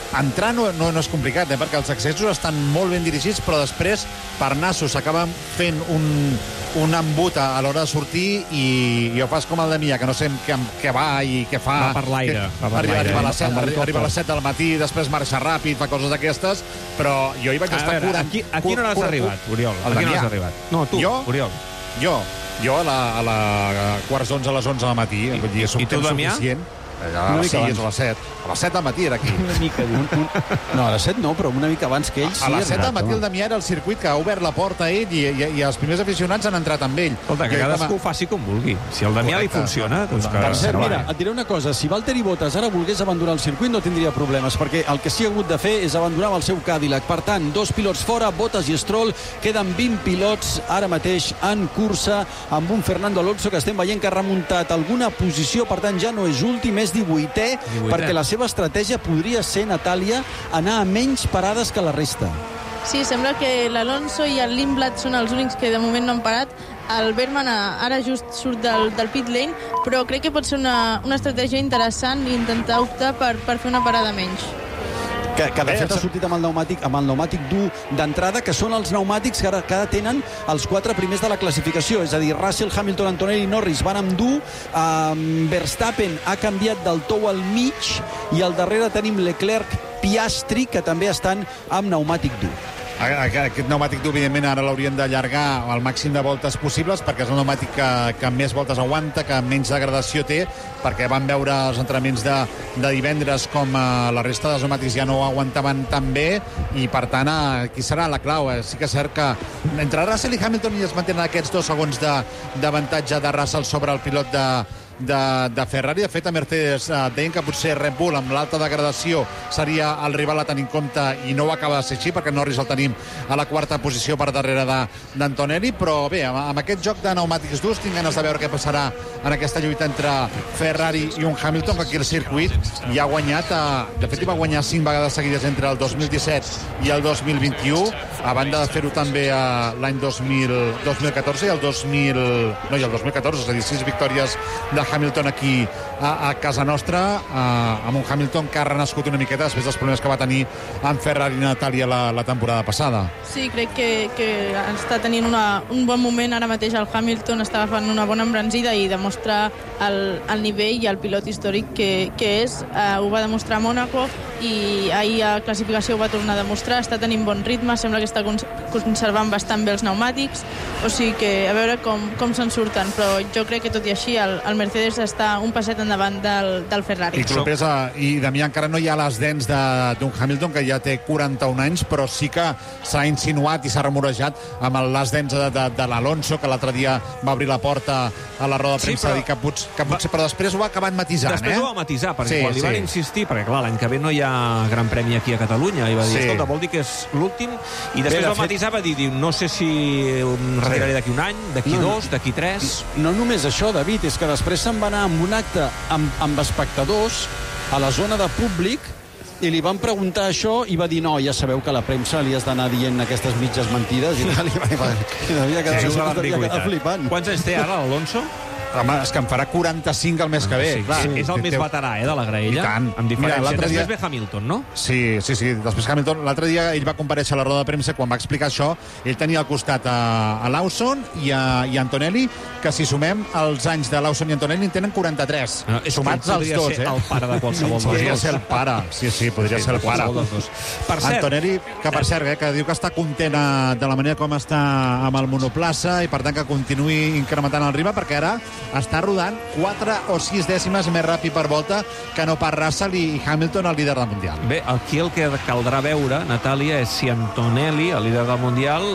[SPEAKER 3] entrar no, no, no és complicat, eh? Perquè els accessos estan molt ben dirigits, però després per nassos s'acaba fent un, un embut a l'hora de sortir i, i ho fas com el de Mia, que no sé què, què va i què fa.
[SPEAKER 1] Va per l'aire. Va per
[SPEAKER 3] arriba,
[SPEAKER 1] l'aire.
[SPEAKER 3] arriba, a les set, arriba, arriba a les set del matí, després marxa ràpid, fa coses d'aquestes, però jo hi vaig
[SPEAKER 1] A
[SPEAKER 3] estar
[SPEAKER 1] veure,
[SPEAKER 3] curant...
[SPEAKER 1] aquí, aquí no n'has arribat, Oriol.
[SPEAKER 3] El
[SPEAKER 1] Aquí no
[SPEAKER 3] Damià.
[SPEAKER 1] n'has arribat. No, tu,
[SPEAKER 3] Jo?
[SPEAKER 1] Oriol.
[SPEAKER 3] Jo, jo a la, a la a quarts d'onze a les onze del matí, vull dir, és un
[SPEAKER 1] i tu,
[SPEAKER 3] temps
[SPEAKER 1] Damià?
[SPEAKER 3] suficient. Allà, a
[SPEAKER 2] Una
[SPEAKER 3] les
[SPEAKER 2] mica
[SPEAKER 3] sis,
[SPEAKER 2] abans.
[SPEAKER 3] a les set. A les set del matí era aquí.
[SPEAKER 2] Una mica, un, un... No, a les set no, però una mica abans que ell.
[SPEAKER 3] A les set del matí el Damià era el circuit que ha obert la porta a ell i, i, i els primers aficionats han entrat amb ell.
[SPEAKER 1] Escolta, que
[SPEAKER 3] I
[SPEAKER 1] cadascú ho faci com vulgui. Si al Damià li
[SPEAKER 3] Correcte.
[SPEAKER 1] funciona, doncs que...
[SPEAKER 2] Per cert,
[SPEAKER 1] endavant.
[SPEAKER 2] mira, et diré una cosa. Si Valtteri Bottas ara volgués abandonar el circuit no tindria problemes, perquè el que sí ha hagut de fer és abandonar amb el seu Cadillac. Per tant, dos pilots fora, Bottas i Stroll. Queden vint pilots ara mateix en cursa amb un Fernando Alonso que estem veient que ha remuntat alguna posició, per tant ja no és últim, és divuitè,
[SPEAKER 1] divuitè.
[SPEAKER 2] perquè la seva estratègia podria ser, Natàlia, anar a menys parades que la resta.
[SPEAKER 4] Sí, sembla que l'Alonso i el Lindblad són els únics que de moment no han parat. El Bergman ara just surt del, del pit lane, però crec que pot ser una, una estratègia interessant i intentar optar per, per fer una parada menys.
[SPEAKER 2] Que, que de
[SPEAKER 3] Bé,
[SPEAKER 2] fet ha
[SPEAKER 3] ens-
[SPEAKER 2] sortit amb el pneumàtic, amb el pneumàtic dur d'entrada, que són els pneumàtics que ara, que ara tenen els quatre primers de la classificació. És a dir, Russell, Hamilton, Antonelli i Norris van amb dur, um, Verstappen ha canviat del tou al mig i al darrere tenim Leclerc, Piastri, que també estan amb pneumàtic dur.
[SPEAKER 3] Aquest pneumàtic dur, evidentment, ara l'haurien d'allargar al màxim de voltes possibles, perquè és el pneumàtic que, que més voltes aguanta, que menys degradació té, perquè van veure els entrenaments de, de divendres com eh, la resta dels pneumàtics ja no ho aguantaven tan bé, i per tant, eh, aquí serà la clau. Eh? Sí que és cert que entre Russell i Hamilton ja es mantenen aquests dos segons de- d'avantatge de, de Russell sobre el pilot de, de, de Ferrari. De fet, a Mercedes eh, deien que potser Red Bull amb l'alta degradació seria el rival a tenir en compte, i no ho acaba de ser així, perquè Norris el tenim a la quarta posició per darrere d'Antonelli, però bé, amb, amb aquest joc de pneumàtics durs tinc ganes de veure què passarà en aquesta lluita entre Ferrari i un Hamilton, que aquí el circuit ja ha guanyat, eh, de fet hi va guanyar cinc vegades seguides entre el dos mil disset i el dos mil vint-i-u, a banda de fer-ho també eh, l'any dos mil catorze i el dos mil... no, i el dos mil catorze, és a dir, sis victòries de Hamilton aquí a, a casa nostra, eh, amb un Hamilton que ha renascut una miqueta després dels problemes que va tenir amb Ferrari i Natàlia la, la temporada passada.
[SPEAKER 4] Sí, crec que, que està tenint una, un bon moment ara mateix el Hamilton, està agafant una bona embranzida i demostra el, el nivell i el pilot històric que, que és. Uh, ho va demostrar a Mònaco i ahir a classificació ho va tornar a demostrar, està tenint bon ritme, sembla que està cons conservant bastant bé els pneumàtics, o sigui que a veure com, com se'n surten, però jo crec que tot i així el, el Mercedes està un passet endavant del, del Ferrari.
[SPEAKER 3] I Clopés, i Damià, encara no hi ha les dents d'un Hamilton, que ja té quaranta-un anys, però sí que s'ha insinuat i s'ha remorejat amb el les dents de, de, de l'Alonso, que l'altre dia va obrir la porta a la roda de
[SPEAKER 1] Sí,
[SPEAKER 3] premsa,
[SPEAKER 1] però-
[SPEAKER 3] dir que, potser, que potser, però després ho ha acabat matisant,
[SPEAKER 1] Després
[SPEAKER 3] eh?
[SPEAKER 1] ho va matisar, perquè
[SPEAKER 3] Sí,
[SPEAKER 1] quan li van
[SPEAKER 3] sí.
[SPEAKER 1] insistir, perquè clar, l'any que ve no hi ha Gran Premi aquí a Catalunya, i va dir,
[SPEAKER 3] Sí.
[SPEAKER 1] escolta, vol dir que és l'últim, i després
[SPEAKER 2] Bé, de
[SPEAKER 1] va
[SPEAKER 2] fet-
[SPEAKER 1] matisar, va dir, diu, no sé si em retiraré d'aquí un any, d'aquí
[SPEAKER 2] No.
[SPEAKER 1] dos, d'aquí tres...
[SPEAKER 2] No només això, David, és que després se'n va anar amb un acte amb, amb espectadors a la zona de públic i li van preguntar això i va dir no, ja sabeu que a la premsa li has d'anar dient aquestes mitges mentides i tal, i va, i va, i devia quedar,
[SPEAKER 1] Sí,
[SPEAKER 2] sí, devia quedar flipant.
[SPEAKER 1] Quants anys té ara l'Alonso?
[SPEAKER 3] Home, és que en farà quaranta-cinc el mes que ve.
[SPEAKER 1] Sí,
[SPEAKER 3] clar.
[SPEAKER 1] sí, és el més
[SPEAKER 3] Té-
[SPEAKER 1] veterà, eh, de la graella,
[SPEAKER 3] I tant.
[SPEAKER 1] amb
[SPEAKER 3] Mira,
[SPEAKER 1] diferència.
[SPEAKER 3] l'altre
[SPEAKER 1] Després
[SPEAKER 3] dia-
[SPEAKER 1] ve Hamilton, no?
[SPEAKER 3] Sí, sí, sí. Després Hamilton, l'altre dia ell va comparèixer a la roda de premsa, quan va explicar això, ell tenia al costat a, a Lawson i a, i a Antonelli, que si sumem els anys de Lawson i Antonelli en tenen quaranta-tres.
[SPEAKER 1] No, és
[SPEAKER 3] Sumats
[SPEAKER 1] que
[SPEAKER 3] els
[SPEAKER 1] podria
[SPEAKER 3] dos,
[SPEAKER 1] ser
[SPEAKER 3] eh?
[SPEAKER 1] el pare de qualsevol dels
[SPEAKER 3] Podria
[SPEAKER 1] dos.
[SPEAKER 3] ser el pare, sí, sí, podria ser el pare.
[SPEAKER 1] qualsevol dels dos. Per cert,
[SPEAKER 3] Antonelli, que per cert, eh, que diu que està content eh, de la manera com està amb el monoplaça i per tant que continuï incrementant el ritme, perquè ara està rodant quatre o sis dècimes més ràpid per volta que no pas Russell i Hamilton, el líder del Mundial.
[SPEAKER 1] bé, aquí el que caldrà veure, Natàlia, és si Antonelli, el líder del Mundial,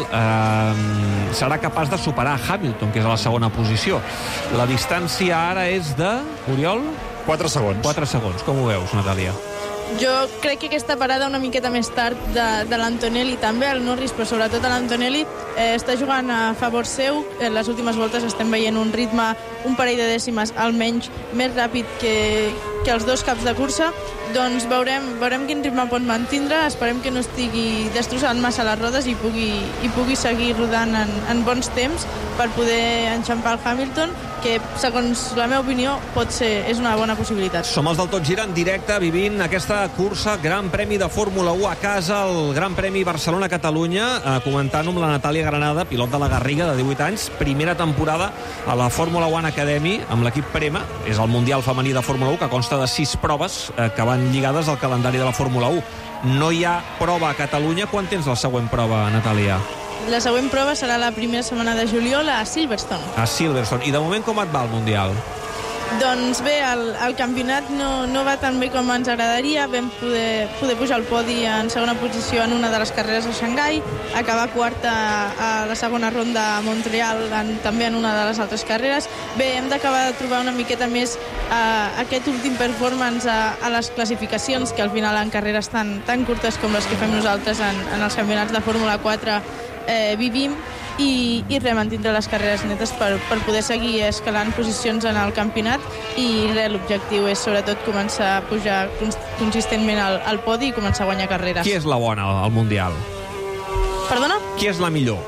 [SPEAKER 1] eh, serà capaç de superar Hamilton, que és a la segona posició. La distància ara és de, Oriol,
[SPEAKER 3] quatre segons.
[SPEAKER 1] quatre segons. Com ho veus, Natàlia?
[SPEAKER 4] Jo crec que aquesta parada una miqueta més tard de, de l'Antonelli, també el Norris, però sobretot l'Antonelli, eh, està jugant a favor seu. En les últimes voltes estem veient un ritme, un parell de dècimes almenys, més ràpid que, que els dos caps de cursa. Doncs veurem, veurem quin ritme pot mantindre, esperem que no estigui destrossant massa les rodes i pugui, i pugui seguir rodant en, en bons temps, per poder enxampar el Hamilton, que segons la meva opinió pot ser, és una bona possibilitat.
[SPEAKER 1] Som els del Tot Gira en directe, vivint aquesta cursa Gran Premi de Fórmula u a casa, el Gran Premi Barcelona-Catalunya, eh, comentant amb la Natàlia Granada, pilot de la Garriga, de divuit anys, primera temporada a la Fórmula One Academy amb l'equip Prema. És el Mundial femení de Fórmula u, que consta de sis proves eh, que van lligades al calendari de la Fórmula u. No hi ha prova a Catalunya. Quan tens la següent prova, Natàlia?
[SPEAKER 4] La següent prova serà la primera setmana de juliol a Silverstone.
[SPEAKER 1] A Silverstone. I de moment com et va el Mundial?
[SPEAKER 4] Doncs bé, el, el campionat no, no va tan bé com ens agradaria. Vam poder, poder pujar al podi en segona posició en una de les carreres a Xangai, acabar quarta a la segona ronda a Montreal, en, també en una de les altres carreres. Bé, hem d'acabar de trobar una miqueta més eh, aquest últim performance a, a les classificacions, que al final en carreres tan, tan curtes com les que fem nosaltres en, en els campionats de Fórmula quatre eh, vivim, i, i res, mantindre les carreres netes per, per poder seguir escalant posicions en el campionat, i res, l'objectiu és sobretot començar a pujar consistentment al, al podi i començar a guanyar carreres.
[SPEAKER 1] Qui és la bona al Mundial?
[SPEAKER 4] Perdona?
[SPEAKER 1] Qui és la millor?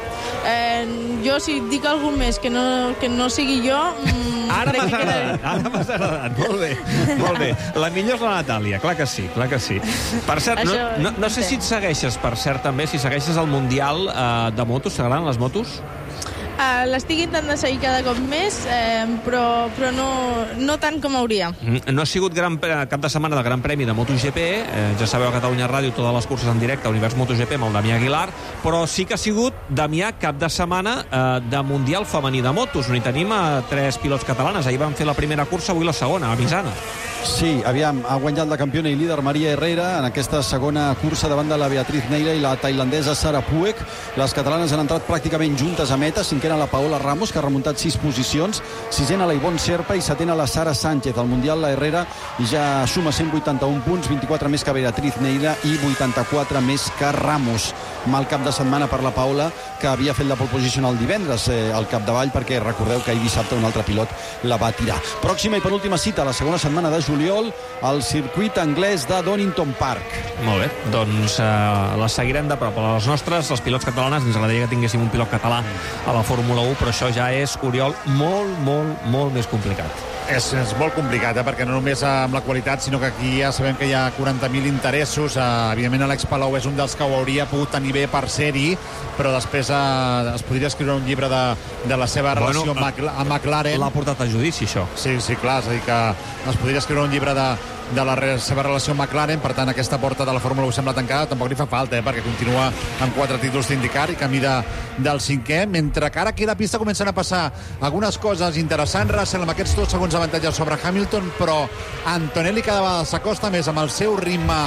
[SPEAKER 4] Eh, jo, si dic algú més que no, que no sigui jo... Mm,
[SPEAKER 1] ara m'has agradat, ara m'has agradat. Molt bé, molt bé. La millor és la Natàlia, clar que sí, clar que sí. Per cert, no, no, no sé si et segueixes, per cert, també, si segueixes el Mundial eh, de motos, t'agraden les motos?
[SPEAKER 4] Uh, L'estic intentant seguir cada cop més, eh, però, però no, no tant com hauria.
[SPEAKER 1] Mm, no ha sigut gran, cap de setmana de Gran Premi de MotoGP, eh, ja sabeu a Catalunya Ràdio totes les curses en directe, Univers MotoGP amb el Damià Aguilar, però sí que ha sigut, Damià, cap de setmana eh, de Mundial femení de motos, on hi tenim a tres pilots catalanes. Ahir van fer la primera cursa, avui la segona, a Misano.
[SPEAKER 2] Sí, aviam, ha guanyat la campiona i líder Maria Herrera en aquesta segona cursa davant de la Beatriz Neira i la tailandesa Sara Puig. Les catalanes han entrat pràcticament juntes a meta, cinquena la Paola Ramos, que ha remuntat sis posicions, sisena la Ivonne Serpa i setena la Sara Sánchez. Al Mundial la Herrera ja suma cent vuitanta-un punts, vint-i-quatre més que Beatriz Neira i vuitanta-quatre més que Ramos. Mal cap de setmana per la Paola, que havia fet la pole position el divendres eh, al capdavall, perquè recordeu que ahir dissabte un altre pilot la va tirar. Pròxima i penúltima cita, la segona setmana de juliol, al circuit anglès de Donington Park.
[SPEAKER 1] Molt bé, doncs eh, la seguirem de prop. A les nostres, els pilots catalanes, ens agradaria que tinguéssim un pilot català a la Fórmula u, però això ja és, Oriol, molt, molt, molt més complicat.
[SPEAKER 3] És, és molt complicat, eh? Perquè no només amb la qualitat, sinó que aquí ja sabem que hi ha quaranta mil interessos. Eh, evidentment, Alex Palou és un dels que ho hauria pogut tenir bé per ser-hi, però després eh, es podria escriure un llibre de, de la seva relació bueno, amb, amb McLaren.
[SPEAKER 1] L'ha portat a judici, això.
[SPEAKER 3] Sí, sí, clar, és a dir, que es podria escriure un llibre de, de la re, seva relació amb McLaren. Per tant, aquesta porta de la Fórmula u sembla tancada. Tampoc li fa falta, eh? Perquè continua amb quatre títols d'IndyCar i camí de, del cinquè, mentre que ara aquí a la pista comencen a passar algunes coses interessants. Russell amb aquests dos segons avantatges sobre Hamilton, però Antonelli cada vegada s'acosta més amb el seu ritme.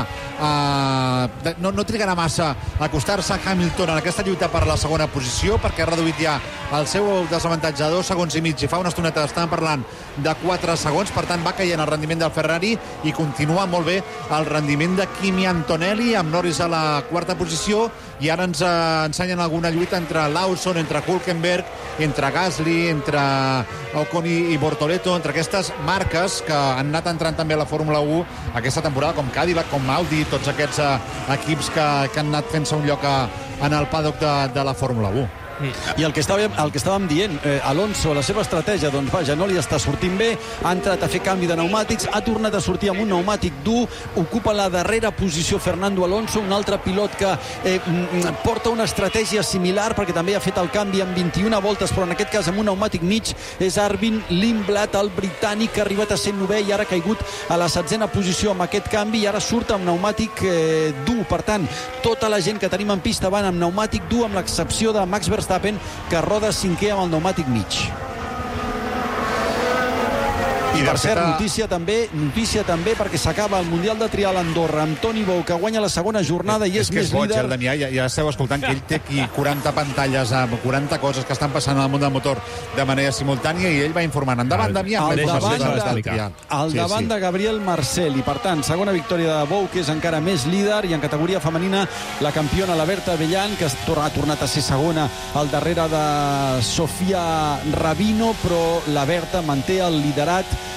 [SPEAKER 3] Eh, no, no trigarà massa a acostar-se a Hamilton en aquesta lluita per la segona posició, perquè ha reduït ja el seu desavantatge a dos segons i mig, i fa una estoneta estàvem parlant de quatre segons. Per tant, va caient el rendiment del Ferrari i continua molt bé el rendiment de Kimi Antonelli, amb Norris a la quarta posició, i ara ens eh, ensenyen alguna lluita entre Lawson, entre Hülkenberg, entre Gasly, entre Ocon i, i Bortoleto, entre aquestes marques que han anat entrant també a la Fórmula u aquesta temporada, com Cadillac, com Audi, tots aquests eh, equips que, que han anat fent-se un lloc a, en el paddock de, de la Fórmula u.
[SPEAKER 2] I el que estàvem, el que estàvem dient, eh, Alonso, la seva estratègia, doncs vaja, no li està sortint bé, ha entrat a fer canvi de pneumàtics, ha tornat a sortir amb un pneumàtic dur, ocupa la darrera posició Fernando Alonso, un altre pilot que eh, porta una estratègia similar, perquè també ha fet el canvi en vint-i-una voltes, però en aquest cas amb un pneumàtic mig, és Arvin Lindblad, el britànic, que ha arribat a ser novè i ara ha caigut a la setzena posició amb aquest canvi, i ara surt amb pneumàtic eh, dur. Per tant, tota la gent que tenim en pista van amb pneumàtic dur, amb l'excepció de Max Verstappen, que roda cinquè amb el pneumàtic mig. I per cert, notícia també, notícia també perquè s'acaba el Mundial de Trial a Andorra amb Toni Bou, que guanya la segona jornada i és, és més
[SPEAKER 3] boig,
[SPEAKER 2] líder.
[SPEAKER 3] El Damià, ja, ja esteu escoltant que ell té aquí quaranta pantalles amb quaranta coses que estan passant al món del motor de manera simultània, i ell va informant. Endavant, Damià.
[SPEAKER 2] Al davant,
[SPEAKER 3] de,
[SPEAKER 2] de, al sí, davant sí. de Gabriel Marcel, i per tant, segona victòria de Bou, que és encara més líder, i en categoria femenina la campiona, la Berta Bellan, que ha tornat a ser segona al darrere de Sofia Rabino, però la Berta manté el liderat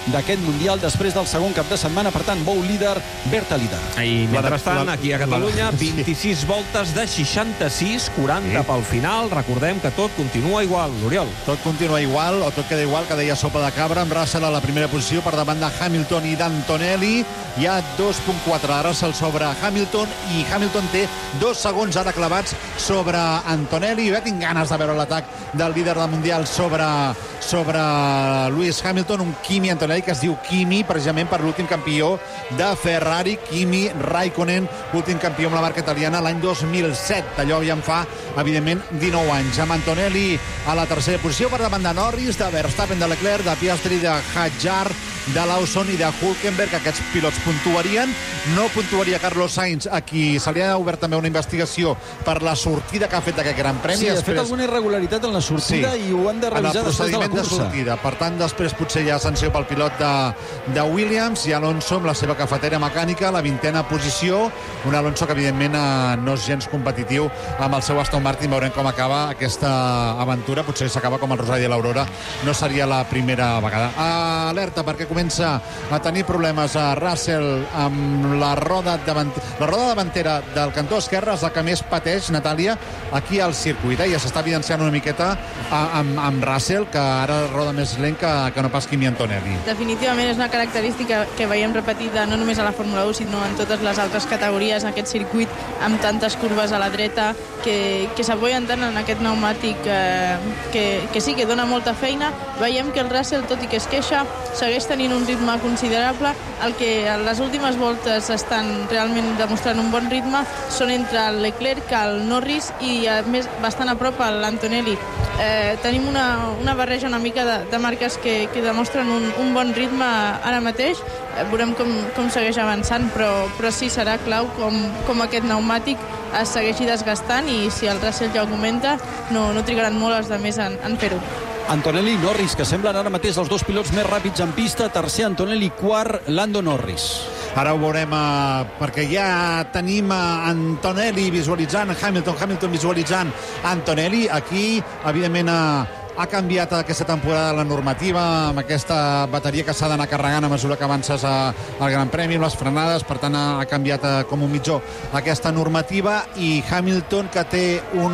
[SPEAKER 2] d'aquest Mundial després del segon cap de setmana. Per tant, Bou líder, Berta líder.
[SPEAKER 1] I mentrestant,
[SPEAKER 3] la,
[SPEAKER 1] aquí a Catalunya,
[SPEAKER 3] la,
[SPEAKER 1] vint-i-sis voltes de seixanta-sis, quaranta
[SPEAKER 3] sí.
[SPEAKER 1] pel final. Recordem que tot continua igual, l'Oriol.
[SPEAKER 3] Tot continua igual, o tot queda igual, que deia sopa de cabra, amb Russell a la primera posició per davant de Hamilton i d'Antonelli. Hi ha dos coma quatre de Russell sobre Hamilton, i Hamilton té dos segons ara clavats sobre Antonelli. Jo ja tinc ganes de veure l'atac del líder del Mundial sobre, sobre Lewis Hamilton, un Kimi Antonelli que es diu Kimi precisament per l'últim campió de Ferrari, Kimi Raikkonen, últim campió amb la marca italiana l'any dos mil set. Allò ja en fa, evidentment, dinou anys. Amb Antonelli a la tercera posició per davant de Norris, de Verstappen, de Leclerc, de Piastri, de Hadjar, de Lawson i de Hülkenberg. Aquests pilots puntuarien. No puntuaria Carlos Sainz, a qui se li ha obert també una investigació per la sortida que ha fet d'aquest Gran Premi.
[SPEAKER 2] Sí, ha
[SPEAKER 3] després...
[SPEAKER 2] fet alguna irregularitat en la sortida, sí, i ho han de revisar després de la cursa.
[SPEAKER 3] De sortida. Per tant, després potser hi ha sanció pel pilot de, de Williams, i Alonso amb la seva cafetera mecànica, la vintena posició. Un Alonso que, evidentment, eh, no és gens competitiu amb el seu Aston Martin. Veurem com acaba aquesta aventura. Potser s'acaba com el Rosari de l'Aurora. No seria la primera vegada. Alerta, perquè comença a tenir problemes a Russell amb la roda, davant... la roda davantera del cantó esquerre, és la que més pateix, Natàlia, aquí al circuit. Eh? Ja s'està evidenciant una miqueta amb, amb Russell, que ara roda més lent que, que no pas Kimi Antonelli.
[SPEAKER 4] Definitivament és una característica que veiem repetida no només a la Fórmula u, sinó en totes les altres categories, en aquest circuit amb tantes curves a la dreta, que, que s'apoyen tant en aquest pneumàtic eh, que, que sí que dona molta feina. Veiem que el Russell, tot i que es queixa, segueix tenint un ritme considerable. El que a les últimes voltes estan realment demostrant un bon ritme són entre el Leclerc, el Norris i a més bastant a prop l'Antonelli. Eh, tenim una, una barreja una mica de, de marques que, que demostren un, un bon ritme ara mateix. Eh, veurem com, com segueix avançant, però, però sí, serà clau com, com aquest pneumàtic es segueixi desgastant, i si el Russell ja ho comenta, no, no trigaran molt els de més en, en fer-ho.
[SPEAKER 2] Antonelli i Norris, que semblen ara mateix els dos pilots més ràpids en pista. Tercer Antonelli, quart Lando Norris.
[SPEAKER 3] Ara ho veurem, eh, perquè ja tenim a Antonelli visualitzant Hamilton, Hamilton visualitzant Antonelli. Aquí, evidentment, eh, ha canviat aquesta temporada la normativa amb aquesta bateria que s'ha d'anar carregant a mesura que avances a, al Gran Premi, amb les frenades. Per tant, ha, ha canviat a, com un mitjó aquesta normativa, i Hamilton, que té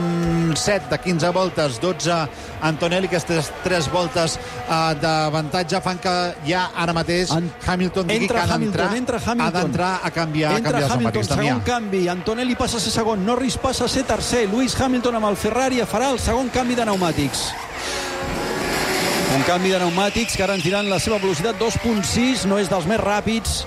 [SPEAKER 3] un set de quinze voltes, dotze Antonelli, aquestes tres voltes eh, d'avantatge fan que ja ara mateix en... Hamilton digui que ha d'entrar ha d'entrar a canviar, a canviar els pneumàtics.
[SPEAKER 2] Segon canvi, Antonelli passa a ser segon, Norris passa a ser tercer, Lewis Hamilton amb el Ferrari farà el segon canvi de pneumàtics. Un canvi de pneumàtics que ara ens diran la seva velocitat, dos coma sis, no és dels més ràpids.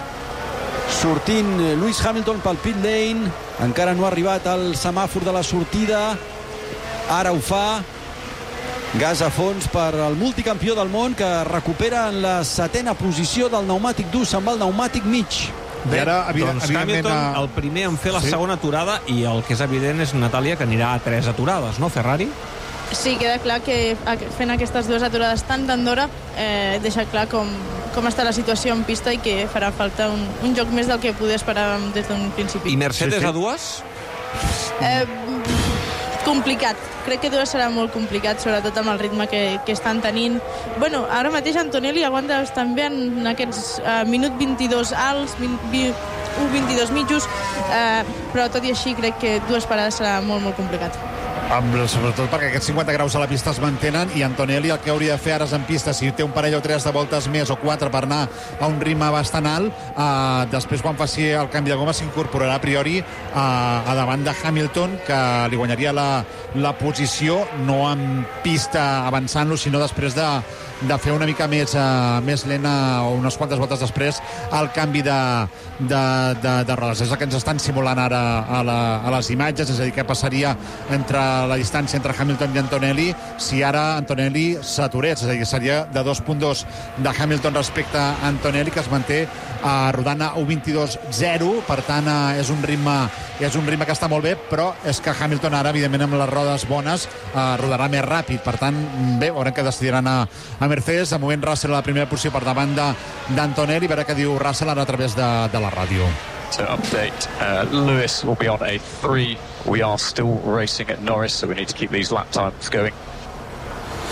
[SPEAKER 2] Sortint Lewis Hamilton pel pit lane, encara no ha arribat al semàfor de la sortida, ara ho fa. Gas a fons per al multicampió del món, que recupera en la setena posició del pneumàtic dur, se'n va el pneumàtic mig.
[SPEAKER 1] Bé, ara, doncs Hamilton, el primer en fer la sí. segona aturada, i el que és evident és, Natàlia, que anirà a tres aturades, no, Ferrari?
[SPEAKER 4] Sí, queda clar que fent aquestes dues aturades tan d'Andorra eh, deixa clar com, com està la situació en pista, i que farà falta un, un joc més del que poder esperar des d'un principi.
[SPEAKER 1] I Mercedes sí, sí. a dues?
[SPEAKER 4] Eh, complicat. Crec que dues serà molt complicat, sobretot amb el ritme que, que estan tenint. Bueno, ara mateix Antonelli aguanta també en aquests eh, minut vint-i-dos alts, un vint-i-dos mitjos, eh, però tot i així crec que dues parades serà molt, molt complicat.
[SPEAKER 3] Amb, sobretot perquè aquests cinquanta graus a la pista es mantenen, i Antonelli el que hauria de fer ara és en pista, si té un parell o tres de voltes més o quatre per anar a un ritme bastant alt, eh, després quan faci el canvi de goma s'incorporarà a priori eh, a davant de Hamilton, que li guanyaria la, la posició, no en pista avançant-lo, sinó després de, de fer una mica més, uh, més lenta o unes quantes voltes després el canvi de, de, de, de rodes. És el que ens estan simulant ara a, la, a les imatges, és a dir, què passaria entre la distància entre Hamilton i Antonelli si ara Antonelli s'aturés, és a dir, seria de dos coma dos de Hamilton respecte a Antonelli, que es manté uh, rodant a un vint-i-dos zero, per tant uh, és un ritme és un ritme que està molt bé, però és que Hamilton ara, evidentment, amb les rodes bones uh, rodarà més ràpid, per tant bé, veurem que decidiran a, a Mercedes. De moment Russell a la primera posició per davant d'Antonelli, veure què diu Russell ara a través de, de la ràdio.
[SPEAKER 7] To update, uh, Lewis will be on A three. We are still racing at Norris, so we need to keep these lap times going.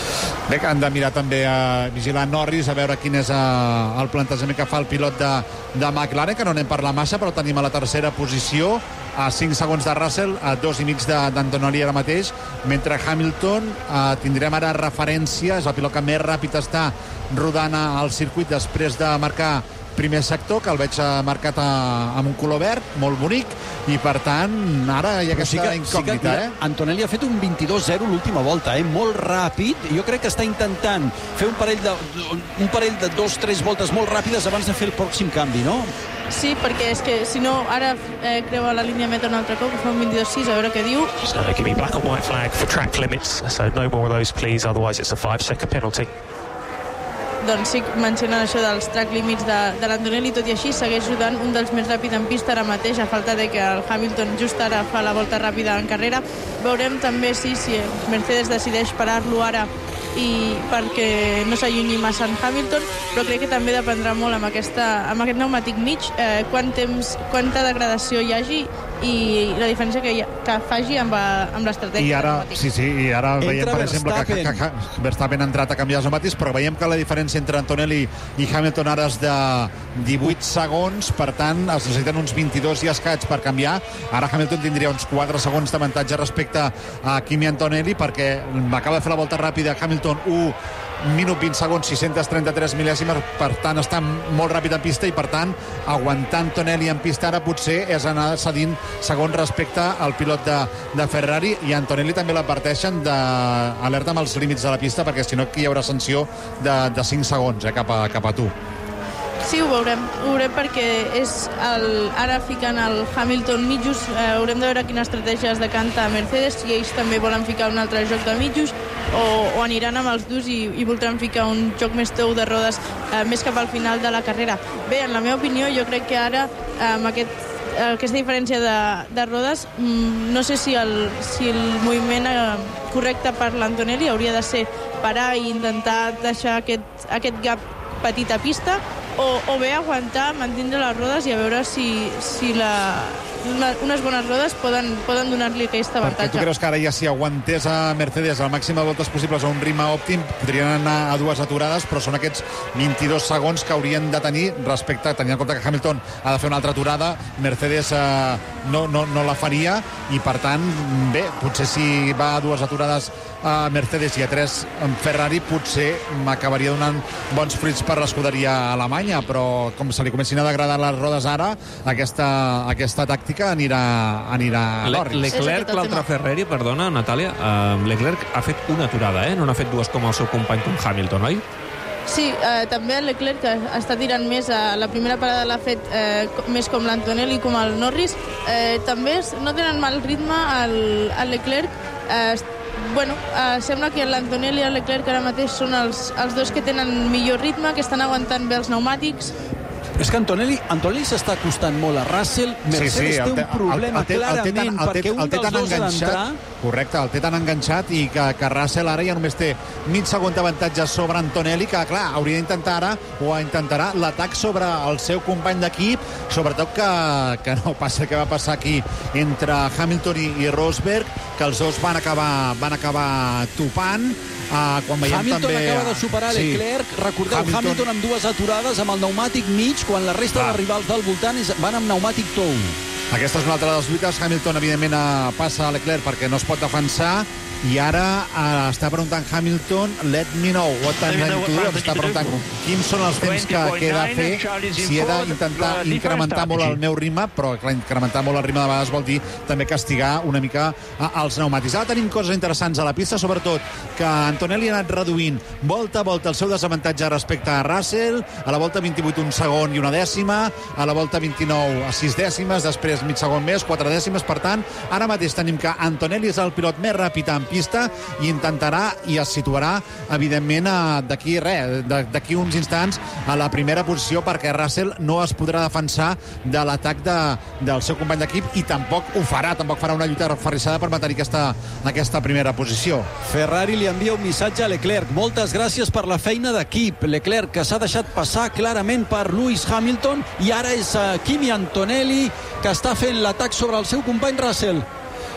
[SPEAKER 3] Bé, que han de mirar també a vigilar Norris, a veure quin és a, el plantejament que fa el pilot de, de McLaren, que no n'hem parlat massa, però tenim a la tercera posició, a cinc segons de Russell, a dos i mig d'Antonelli ara mateix, mentre Hamilton eh, tindrem ara referència, és el pilot que més ràpid està rodant al circuit després de marcar primer sector, que el veig marcat a, amb un color verd, molt bonic, i per tant, ara hi ha aquesta sí que, incògnita. Sí que, mira,
[SPEAKER 2] eh? Antonelli ha fet un vint-i-dos zero l'última volta, eh? Molt ràpid. Jo crec que està intentant fer un parell de, un parell de dos, tres voltes molt ràpides abans de fer el pròxim canvi, no?
[SPEAKER 4] Sí, perquè és que si no, ara eh, creua la línia meta un altre cop, fa un vint-i-dos sis, a veure què diu.
[SPEAKER 7] So they give me black and white flag for track limits, so no more of those please, otherwise it's a five second penalty.
[SPEAKER 4] Doncs sí, mencionen això dels track limits de, de l'Antonelli, tot i així segueix rodant un dels més ràpids en pista ara mateix, a falta de que el Hamilton just ara fa la volta ràpida en carrera. Veurem també sí, si Mercedes decideix parar-lo ara i perquè no s'allunyi massa en Hamilton, però crec que també dependrà molt amb, aquesta, amb aquest pneumàtic mig eh, quant temps, quanta degradació hi hagi i la diferència que, hi ha, que faci amb, amb l'estratègia.
[SPEAKER 3] I ara, sí, sí, i ara
[SPEAKER 2] Entra
[SPEAKER 3] veiem, per exemple, que, que, que Verstappen ha entrat a canviar els pneumàtics, però veiem que la diferència entre Antonelli i Hamilton ara és de divuit segons, per tant, es necessiten uns vint-i-dos i escaig per canviar. Ara Hamilton tindria uns quatre segons d'avantatge respecte a Kimi Antonelli, perquè acaba de fer la volta ràpida Hamilton un minut vint segons, sis cents trenta-tres mil·lèsimes, per tant està molt ràpid en pista i per tant aguantar Antonelli en pista ara potser és anar cedint segons respecte al pilot de, de Ferrari, i Antonelli també l'adverteixen d'alerta amb els límits de la pista, perquè si no aquí hi haurà sanció de, de cinc segons eh, cap, a, cap a tu.
[SPEAKER 4] Sí, ho veurem, ho veurem perquè és el, ara ficant el Hamilton mitjos, eh, haurem de veure quina estratègia es decanta a Mercedes, si ells també volen ficar un altre joc de mitjos o, o aniran amb els durs i, i voldran ficar un joc més tou de rodes eh, més cap al final de la carrera. Bé, en la meva opinió, jo crec que ara eh, amb aquest, aquesta diferència de, de rodes, mm, no sé si el, si el moviment eh, correcte per l'Antonelli hauria de ser parar i intentar deixar aquest, aquest gap petit a pista, o, o bé aguantar, mantindre les rodes i a veure si, si la, una, unes bones rodes poden, poden donar-li aquest avantatge.
[SPEAKER 3] Perquè tu creus que ara ja si aguantés a Mercedes al màxim de voltes possibles a un ritme òptim podrien anar a dues aturades, però són aquests vint-i-dos segons que haurien de tenir respecte, tenint en compte que Hamilton ha de fer una altra aturada, Mercedes eh, no, no, no la faria, i per tant, bé, potser si va a dues aturades a Mercedes i a tres en Ferrari potser m'acabaria donant bons fruits per l'escuderia alemanya, però com se li comencin a degradar les rodes ara, aquesta, aquesta tàctica anirà, anirà a l'Orris.
[SPEAKER 1] Leclerc, l'altre Ferrari, perdona, Natàlia, uh, Leclerc ha fet una aturada, eh? No n'ha fet dues com el seu company com Hamilton, oi?
[SPEAKER 4] Sí, eh, també el Leclerc està tirant més, a la primera parada l'ha fet eh, més com l'Antonelli com el Norris, eh, també no tenen mal ritme el, el Leclerc, eh, bueno, eh, sembla que l'Antonelli i el Leclerc ara mateix són els, els dos que tenen millor ritme, que estan aguantant bé els pneumàtics.
[SPEAKER 2] És que Antonelli, Antonelli s'està acostant molt a Russell. Mercedes sí, sí, té un problema el, el, el, clarament el, el, el, el, perquè un el dels dos ha d'entrar.
[SPEAKER 3] Correcte, el té tan enganxat i que, que Russell ara ja només té mig segon d'avantatge sobre Antonelli, que clar, hauria d'intentar ara o intentarà l'atac sobre el seu company d'equip, sobretot que, que no passa el que va passar aquí entre Hamilton i, i Rosberg, que els dos van acabar, van acabar topant. Uh, quan veiem
[SPEAKER 2] Hamilton
[SPEAKER 3] també...
[SPEAKER 2] acaba de superar sí. Leclerc, recordeu, Hamilton... Hamilton amb dues aturades amb el pneumàtic mig, quan la resta de rivals del voltant és, van amb pneumàtic tou.
[SPEAKER 3] Aquesta és una altra de les lluites. Hamilton, evidentment, passa a Leclerc perquè no es pot defensar, i ara uh, està preguntant Hamilton, let me know what time I need to do. Està preguntant quins són els temps que, que he de fer, si he d'intentar incrementar molt el meu ritme, però clar, incrementar molt el ritme de vegades vol dir també castigar una mica els pneumàtics. Ara tenim coses interessants a la pista, sobretot que Antonelli ha anat reduint volta a volta el seu desavantatge respecte a Russell, a la volta vint-i-vuit un segon i una dècima, a la volta vint-i-nou a sis dècimes, després mig segon més, quatre dècimes. Per tant, ara mateix tenim que Antonelli és el pilot més ràpid en pista i intentarà i es situarà evidentment d'aquí res, d'aquí uns instants a la primera posició, perquè Russell no es podrà defensar de l'atac de, del seu company d'equip i tampoc ho farà, tampoc farà una lluita ferrissada per mantenir aquesta, aquesta primera posició.
[SPEAKER 2] Ferrari li envia un missatge a Leclerc: moltes gràcies per la feina d'equip. Leclerc, que s'ha deixat passar clarament per Lewis Hamilton, i ara és uh, Kimi Antonelli que està fent l'atac sobre el seu company Russell.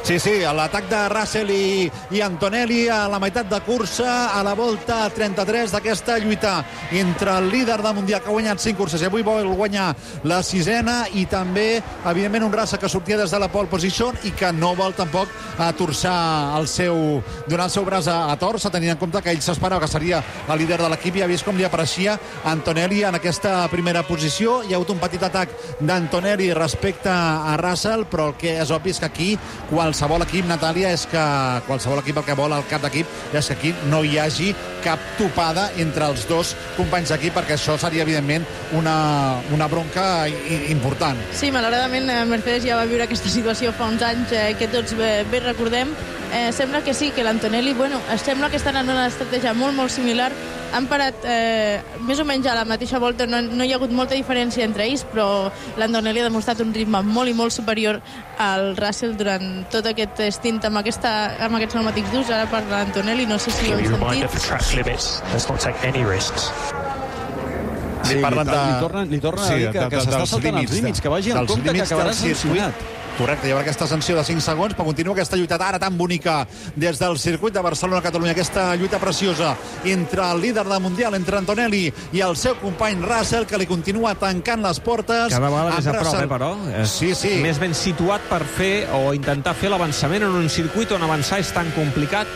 [SPEAKER 3] Sí, sí, l'atac de Russell i, i Antonelli a la meitat de cursa, a la volta trenta-tres d'aquesta lluita entre el líder del Mundial, que ha guanyat cinc curses i avui vol guanyar la sisena, i també, evidentment, un Russell que sortia des de la pole position i que no vol tampoc a torçar el seu, donar el seu braç a, a torça, tenint en compte que ell s'esperava que seria el líder de l'equip i ha vist com li apareixia Antonelli en aquesta primera posició. Hi ha hagut un petit atac d'Antonelli respecte a Russell, però el que és obvi és que aquí qualsevol equip, Natàlia, és que qualsevol equip el que vol al cap d'equip és que aquí no hi hagi cap topada entre els dos companys d'equip, perquè això seria evidentment una, una bronca important.
[SPEAKER 4] Sí, malauradament Mercedes ja va viure aquesta situació fa uns anys eh, que tots bé, bé recordem. Eh, sembla que sí, que l'Antonelli, bueno, sembla que estan en una estratègia molt, molt similar. Han parat eh, més o menys a la mateixa volta, no, no hi ha hagut molta diferència entre ells, però l'Antonelli ha demostrat un ritme molt i molt superior al Russell durant tot aquest stint amb, aquesta, amb aquests pneumàtics durs. Ara per l'Antonelli, no sé si ho heu sentit.
[SPEAKER 7] Limits. Let's not take any risks.
[SPEAKER 3] Sí, li, de...
[SPEAKER 2] li torna, li torna sí, a dir que, que s'està saltant els límits, que vagi en compte que acabarà sancionat.
[SPEAKER 3] Correcte, hi haurà aquesta sanció de cinc segons, però continua aquesta lluita ara tan bonica des del circuit de Barcelona-Catalunya, aquesta lluita preciosa entre el líder del Mundial, entre Antonelli i el seu company Russell, que li continua tancant les portes.
[SPEAKER 1] Cada vegada més a prop, eh, però.
[SPEAKER 3] Sí, sí.
[SPEAKER 1] Més ben situat per fer o intentar fer l'avançament en un circuit on avançar és tan complicat.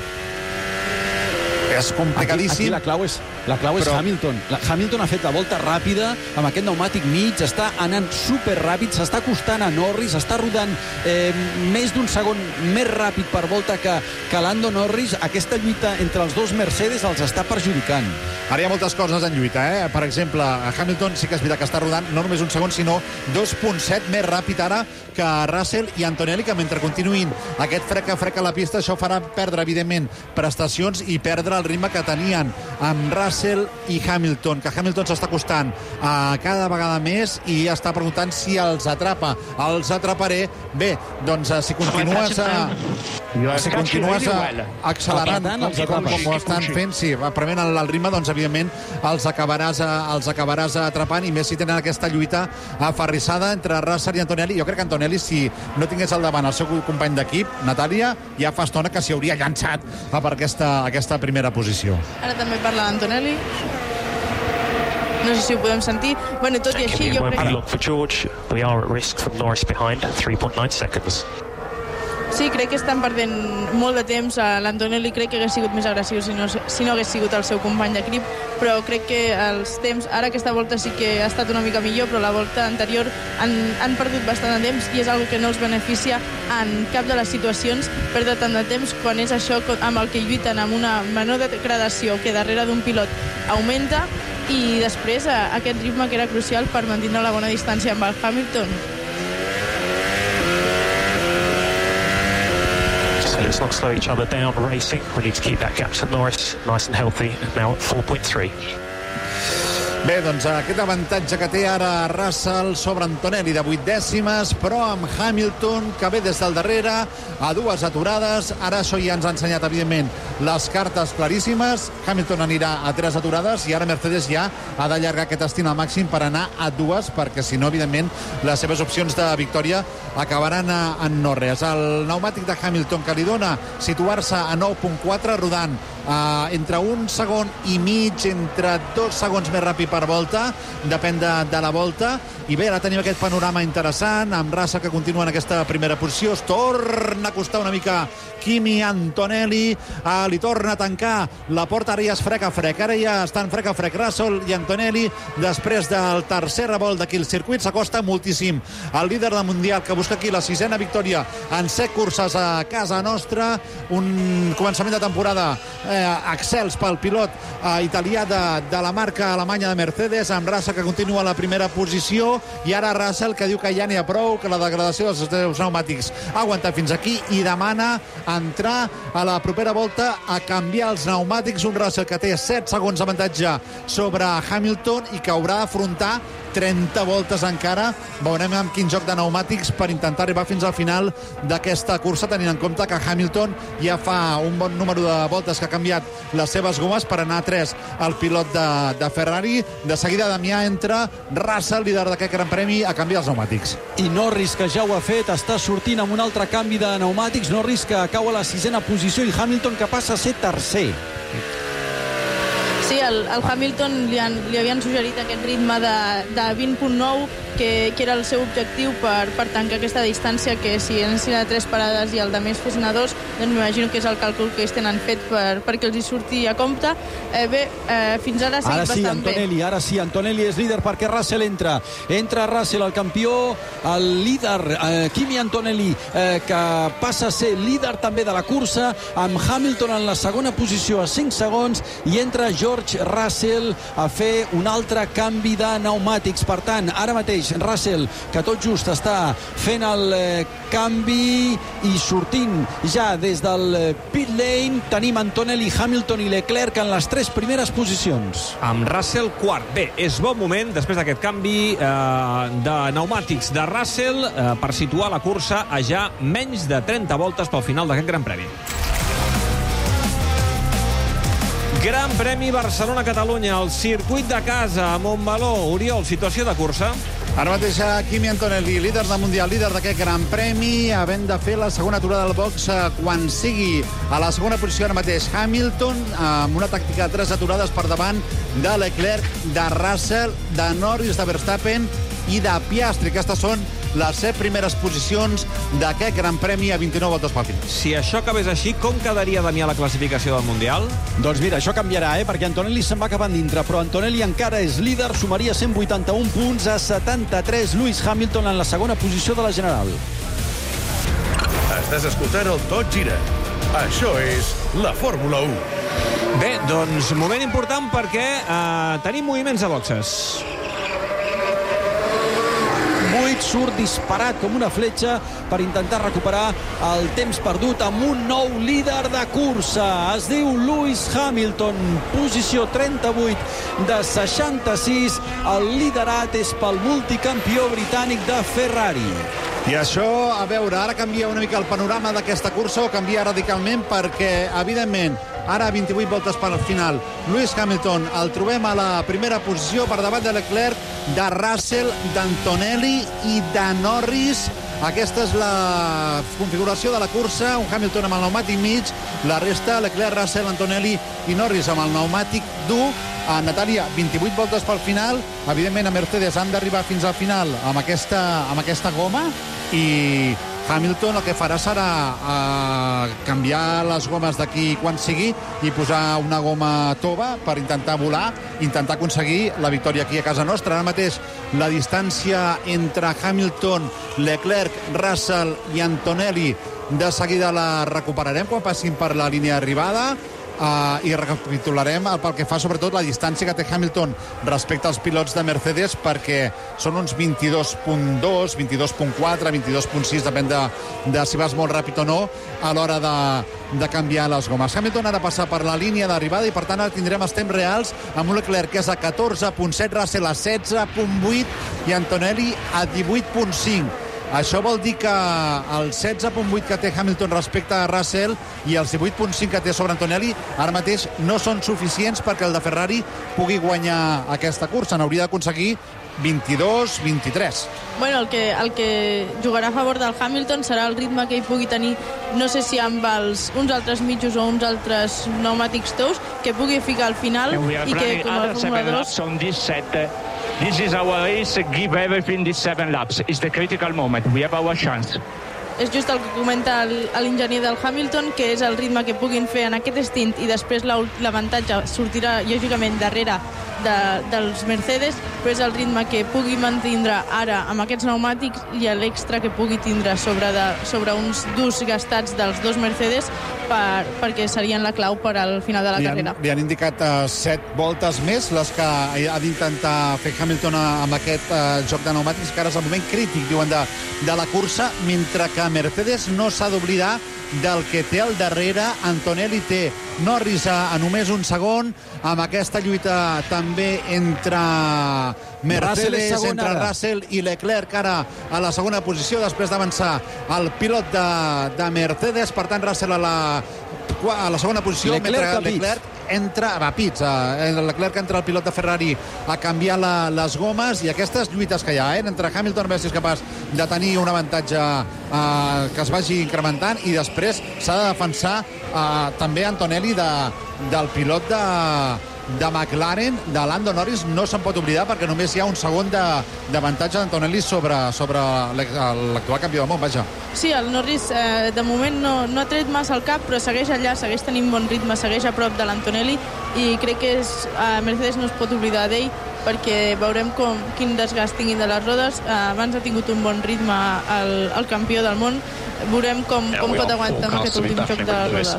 [SPEAKER 3] És complicadíssim.
[SPEAKER 2] Aquí, aquí la clau és, la clau és però... Hamilton. La, Hamilton ha fet la volta ràpida amb aquest pneumàtic mig, està anant superràpid, s'està acostant a Norris, està rodant eh, més d'un segon més ràpid per volta que, que Lando Norris. Aquesta lluita entre els dos Mercedes els està perjudicant.
[SPEAKER 3] Ara hi ha moltes coses en lluita, eh? Per exemple, Hamilton sí que és veritat que està rodant no només un segon, sinó dos coma set més ràpid ara que Russell i Antonelli, que mentre continuïn aquest frec a frec a la pista, això farà perdre, evidentment, prestacions i perdre el ritme que tenien amb Russell i Hamilton, que Hamilton s'està acostant a cada vegada més i està preguntant si els atrapa. Els atraparé. Bé, doncs si continues a... si continues a accelerant com, com ho estan fent, sí, prement el, el ritme, doncs evidentment els acabaràs, a, els acabaràs atrapant, i més si tenen aquesta lluita aferrissada entre Russell i Antonelli. Jo crec que Antonelli, si no tingués al davant el seu company d'equip, Natàlia, ja fa estona que s'hi hauria llançat a per aquesta, aquesta primera posició.
[SPEAKER 4] Ara també parla d'Antonelli. No sé si ho podem sentir. Bueno, tot i així, jo crec...
[SPEAKER 7] Look for George. We are at risk from Norris behind, three point nine seconds.
[SPEAKER 4] Sí, crec que estan perdent molt de temps. L'Antonelli crec que hagués sigut més agressiu si no, si no hagués sigut el seu company d'equip, però crec que els temps, ara aquesta volta sí que ha estat una mica millor, però la volta anterior han, han perdut bastant de temps i és una que no els beneficia en cap de les situacions, perdre tant de temps quan és això amb el que lluiten amb una menor degradació que darrere d'un pilot augmenta, i després aquest ritme que era crucial per mantenir la bona distància amb el Hamilton.
[SPEAKER 7] Let's not slow each other down racing. We need to keep that gap to Norris nice and healthy, now at four point three.
[SPEAKER 3] Bé, doncs aquest avantatge que té ara Russell sobre Antonelli de vuit dècimes, però amb Hamilton, que ve des del darrere, a dues aturades. Ara això ja ens ha ensenyat, evidentment, les cartes claríssimes. Hamilton anirà a tres aturades i ara Mercedes ja ha d'allargar aquest estint al màxim per anar a dues, perquè si no, evidentment, les seves opcions de victòria acabaran a, en no res. El pneumàtic de Hamilton, que li dona situar-se a nou coma quatre, rodant uh, entre un segon i mig, entre dos segons més ràpid per volta, depèn de, de la volta. I bé, ara tenim aquest panorama interessant amb Russell, que continua en aquesta primera posició. Es torna a costar una mica Kimi Antonelli, uh, li torna a tancar la porta. Ara ja és frec a frec, ara ja estan frec a frec Russell i Antonelli després del tercer revolt d'aquí. El circuit s'acosta moltíssim al líder del Mundial, que busca aquí la sisena victòria en set curses a casa nostra. Un començament de temporada eh, excels pel pilot eh, italià de, de la marca alemanya de Mercedes, amb Russell, que continua a la primera posició, i ara Russell, que diu que ja n'hi ha prou, que la degradació dels seus pneumàtics ha aguantat fins aquí, i demana entrar a la propera volta a canviar els pneumàtics. Un Russell que té set segons d'avantatge sobre Hamilton i que haurà d'afrontar trenta voltes encara. Veurem amb quin joc de pneumàtics per intentar arribar fins al final d'aquesta cursa, tenint en compte que Hamilton ja fa un bon número de voltes que ha canviat les seves gomes per anar a tres al pilot de, de Ferrari. De seguida Damià entra Russell, líder d'aquest Gran Premi, a canviar els pneumàtics.
[SPEAKER 2] I Norris, que ja ho ha fet, està sortint amb un altre canvi de pneumàtics. Norris, que cau a la sisena posició, i Hamilton, que passa a ser tercer.
[SPEAKER 4] Sí, el, el Hamilton li, han, li havien suggerit aquest ritme de, de vint coma nou, que, que era el seu objectiu per, per tancar aquesta distància, que si anessin a tres parades i el de més fessin a dos, doncs m'imagino que és el càlcul que ells tenen fet per, perquè els hi surti a compte. Eh, bé, eh, fins ara ha
[SPEAKER 2] ara sí,
[SPEAKER 4] bastant
[SPEAKER 2] Antonelli,
[SPEAKER 4] bé.
[SPEAKER 2] Ara sí, Antonelli és líder perquè Russell entra. Entra Russell, el campió, el líder, eh, Kimi Antonelli, eh, que passa a ser líder també de la cursa, amb Hamilton en la segona posició a cinc segons, i entra George Russell a fer un altre canvi de pneumàtics. Per tant, ara mateix Russell, que tot just està fent el eh, canvi i sortint ja des del eh, pit lane, tenim Antonelli, Hamilton i Leclerc en les tres primeres posicions.
[SPEAKER 1] Amb Russell quart. Bé, és bon moment, després d'aquest canvi eh, de pneumàtics de Russell, eh, per situar la cursa a ja menys de trenta voltes pel final d'aquest Gran Premi. Gran Premi Barcelona-Catalunya, el circuit de casa, a Montmeló. Oriol, situació de cursa?
[SPEAKER 3] Ara mateix Kimi Antonelli, líder del Mundial, líder d'aquest Gran Premi, havent de fer la segona aturada del box quan sigui. A la segona posició ara mateix Hamilton, amb una tàctica de tres aturades per davant de Leclerc, de Russell, de Norris, de Verstappen i de Piastri. Aquestes són les set primeres posicions d'aquest Gran Premi a vint-i-nou voltes pel final.
[SPEAKER 1] Si això acabés així, com quedaria, Damià, la classificació del Mundial?
[SPEAKER 2] Doncs mira, això canviarà, eh? perquè Antonelli se'n va cap endintre, però Antonelli encara és líder, sumaria cent vuitanta-un punts a setanta-tres. Lewis Hamilton en la segona posició de la general.
[SPEAKER 6] Estàs escoltant el Tot Gira. Això és la Fórmula u.
[SPEAKER 1] Bé, doncs moment important perquè eh, tenim moviments a boxes.
[SPEAKER 2] Buit surt disparat com una fletxa per intentar recuperar el temps perdut amb un nou líder de cursa. Es diu Lewis Hamilton, posició trenta-vuit de seixanta-sis. El liderat és pel multicampió britànic de Ferrari.
[SPEAKER 3] I això, a veure, ara canvia una mica el panorama d'aquesta cursa, o canvia radicalment, perquè, evidentment, ara vint-i-vuit voltes per al final. Lewis Hamilton el trobem a la primera posició per davant de Leclerc, de Russell, d'Antonelli i de Norris. Aquesta és la configuració de la cursa, un Hamilton amb el pneumàtic mig, la resta, Leclerc, Russell, Antonelli i Norris amb el pneumàtic dur. A Natàlia, vint-i-vuit voltes pel final. Evidentment, a Mercedes han d'arribar fins al final amb aquesta, amb aquesta goma, i Hamilton el que farà serà uh, canviar les gomes d'aquí quan sigui i posar una goma tova per intentar volar, intentar aconseguir la victòria aquí a casa nostra. Ara mateix la distància entre Hamilton, Leclerc, Russell i Antonelli de seguida la recuperarem quan passin per la línia d'arribada. Uh, i recapitularem pel que fa sobretot la distància que té Hamilton respecte als pilots de Mercedes, perquè són uns vint-i-dos coma dos, vint-i-dos coma quatre, vint-i-dos coma sis, depèn de, de si vas molt ràpid o no a l'hora de, de canviar les gomes. Hamilton ara passa per la línia d'arribada i per tant ara tindrem els temps reals amb un Leclerc que és a catorze coma set, Russell a setze coma vuit i Antonelli a divuit coma cinc. Això vol dir que el setze coma vuit que té Hamilton respecte a Russell i els divuit coma cinc que té sobre Antonelli ara mateix no són suficients perquè el de Ferrari pugui guanyar aquesta cursa. N'hauria d'aconseguir vint-i-dos vint-i-tres.
[SPEAKER 4] Bueno, el que, el que jugarà a favor del Hamilton serà el ritme que ell pugui tenir, no sé si amb els, uns altres mitjos o uns altres pneumàtics tous, que pugui ficar al final i que com a Fórmula dos...
[SPEAKER 8] This is our race, give everything these seven laps. It's the critical moment. We have our chance.
[SPEAKER 4] És just el que comenta l'enginyer del Hamilton, que és el ritme que puguin fer en aquest stint i després l'avantatge sortirà lògicament darrere de, dels Mercedes, però és el ritme que pugui mantindre ara amb aquests pneumàtics i l'extra que pugui tindre sobre, de, sobre uns durs gastats dels dos Mercedes per, perquè serien la clau per al final de la
[SPEAKER 3] li han,
[SPEAKER 4] carrera.
[SPEAKER 3] Li han indicat uh, set voltes més, les que ha d'intentar fer Hamilton amb aquest uh, joc de pneumàtics, que ara és el moment crític, diuen, de, de la cursa, mentre que Mercedes no s'ha d'oblidar del que té al darrere. Antonelli té Norris a, a només un segon, amb aquesta lluita també entre Mercedes, entre Russell i Leclerc, ara a la segona posició, després d'avançar el pilot de, de Mercedes. Per tant, Russell a la, a la segona posició,
[SPEAKER 2] Leclerc
[SPEAKER 3] mentre Leclerc entra a pits. El Leclerc entra el pilot de Ferrari a canviar la, les gomes, i aquestes lluites que hi ha, eh, entre Hamilton, a veure si és capaç de tenir un avantatge eh, que es vagi incrementant, i després s'ha de defensar eh, també Antonelli de, del pilot de de McLaren, de Lando Norris. No se'n pot oblidar, perquè només hi ha un segon d'avantatge d'Antonelli sobre, sobre l'actual campió del món, vaja.
[SPEAKER 4] Sí, el Norris eh, de moment no, no ha tret massa el cap, però segueix allà, segueix tenint bon ritme, segueix a prop de l'Antonelli, i crec que és, eh, Mercedes no es pot oblidar d'ell, perquè veurem com, quin desgast tinguin de les rodes. Eh, abans ha tingut un bon ritme el, el campió del món. Veurem com, com pot aguantar amb aquest últim xoc de les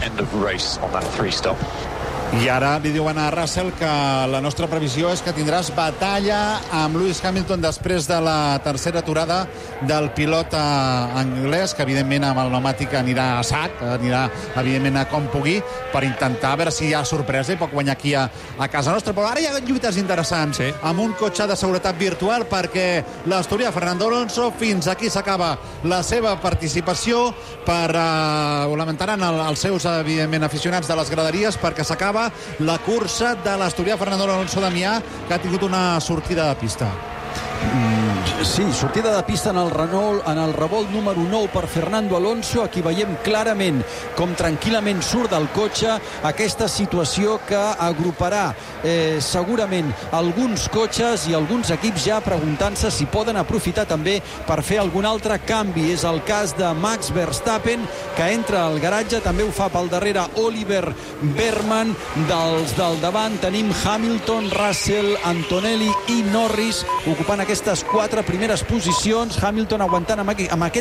[SPEAKER 4] rodes.
[SPEAKER 3] I ara li diuen a Russell que la nostra previsió és que tindràs batalla amb Lewis Hamilton després de la tercera aturada del pilot anglès, que evidentment amb el pneumàtic anirà a sac, anirà evidentment a com pugui, per intentar a veure si hi ha sorpresa i pot guanyar aquí a, a casa nostra. Però ara hi ha lluites interessants, sí, amb un cotxe de seguretat virtual, perquè l'asturià Fernando Alonso, fins aquí s'acaba la seva participació. Per uh, ho lamentaran el, els seus evidentment aficionats de les graderies, perquè s'acaba la cursa de l'asturià Fernando Alonso Damià, que ha tingut una sortida de pista.
[SPEAKER 2] Mm, sí, sortida de pista en el Renault, en el revolt número nou per Fernando Alonso. Aquí veiem clarament com tranquil·lament surt del cotxe, aquesta situació que agruparà eh, segurament alguns cotxes i alguns equips ja preguntant-se si poden aprofitar també per fer algun altre canvi. És el cas de Max Verstappen, que entra al garatge, també ho fa pel darrere Oliver Behrman. Dels del davant tenim Hamilton, Russell, Antonelli i Norris ocupant aquestes quatre primeres posicions. Hamilton aguantant amb aquest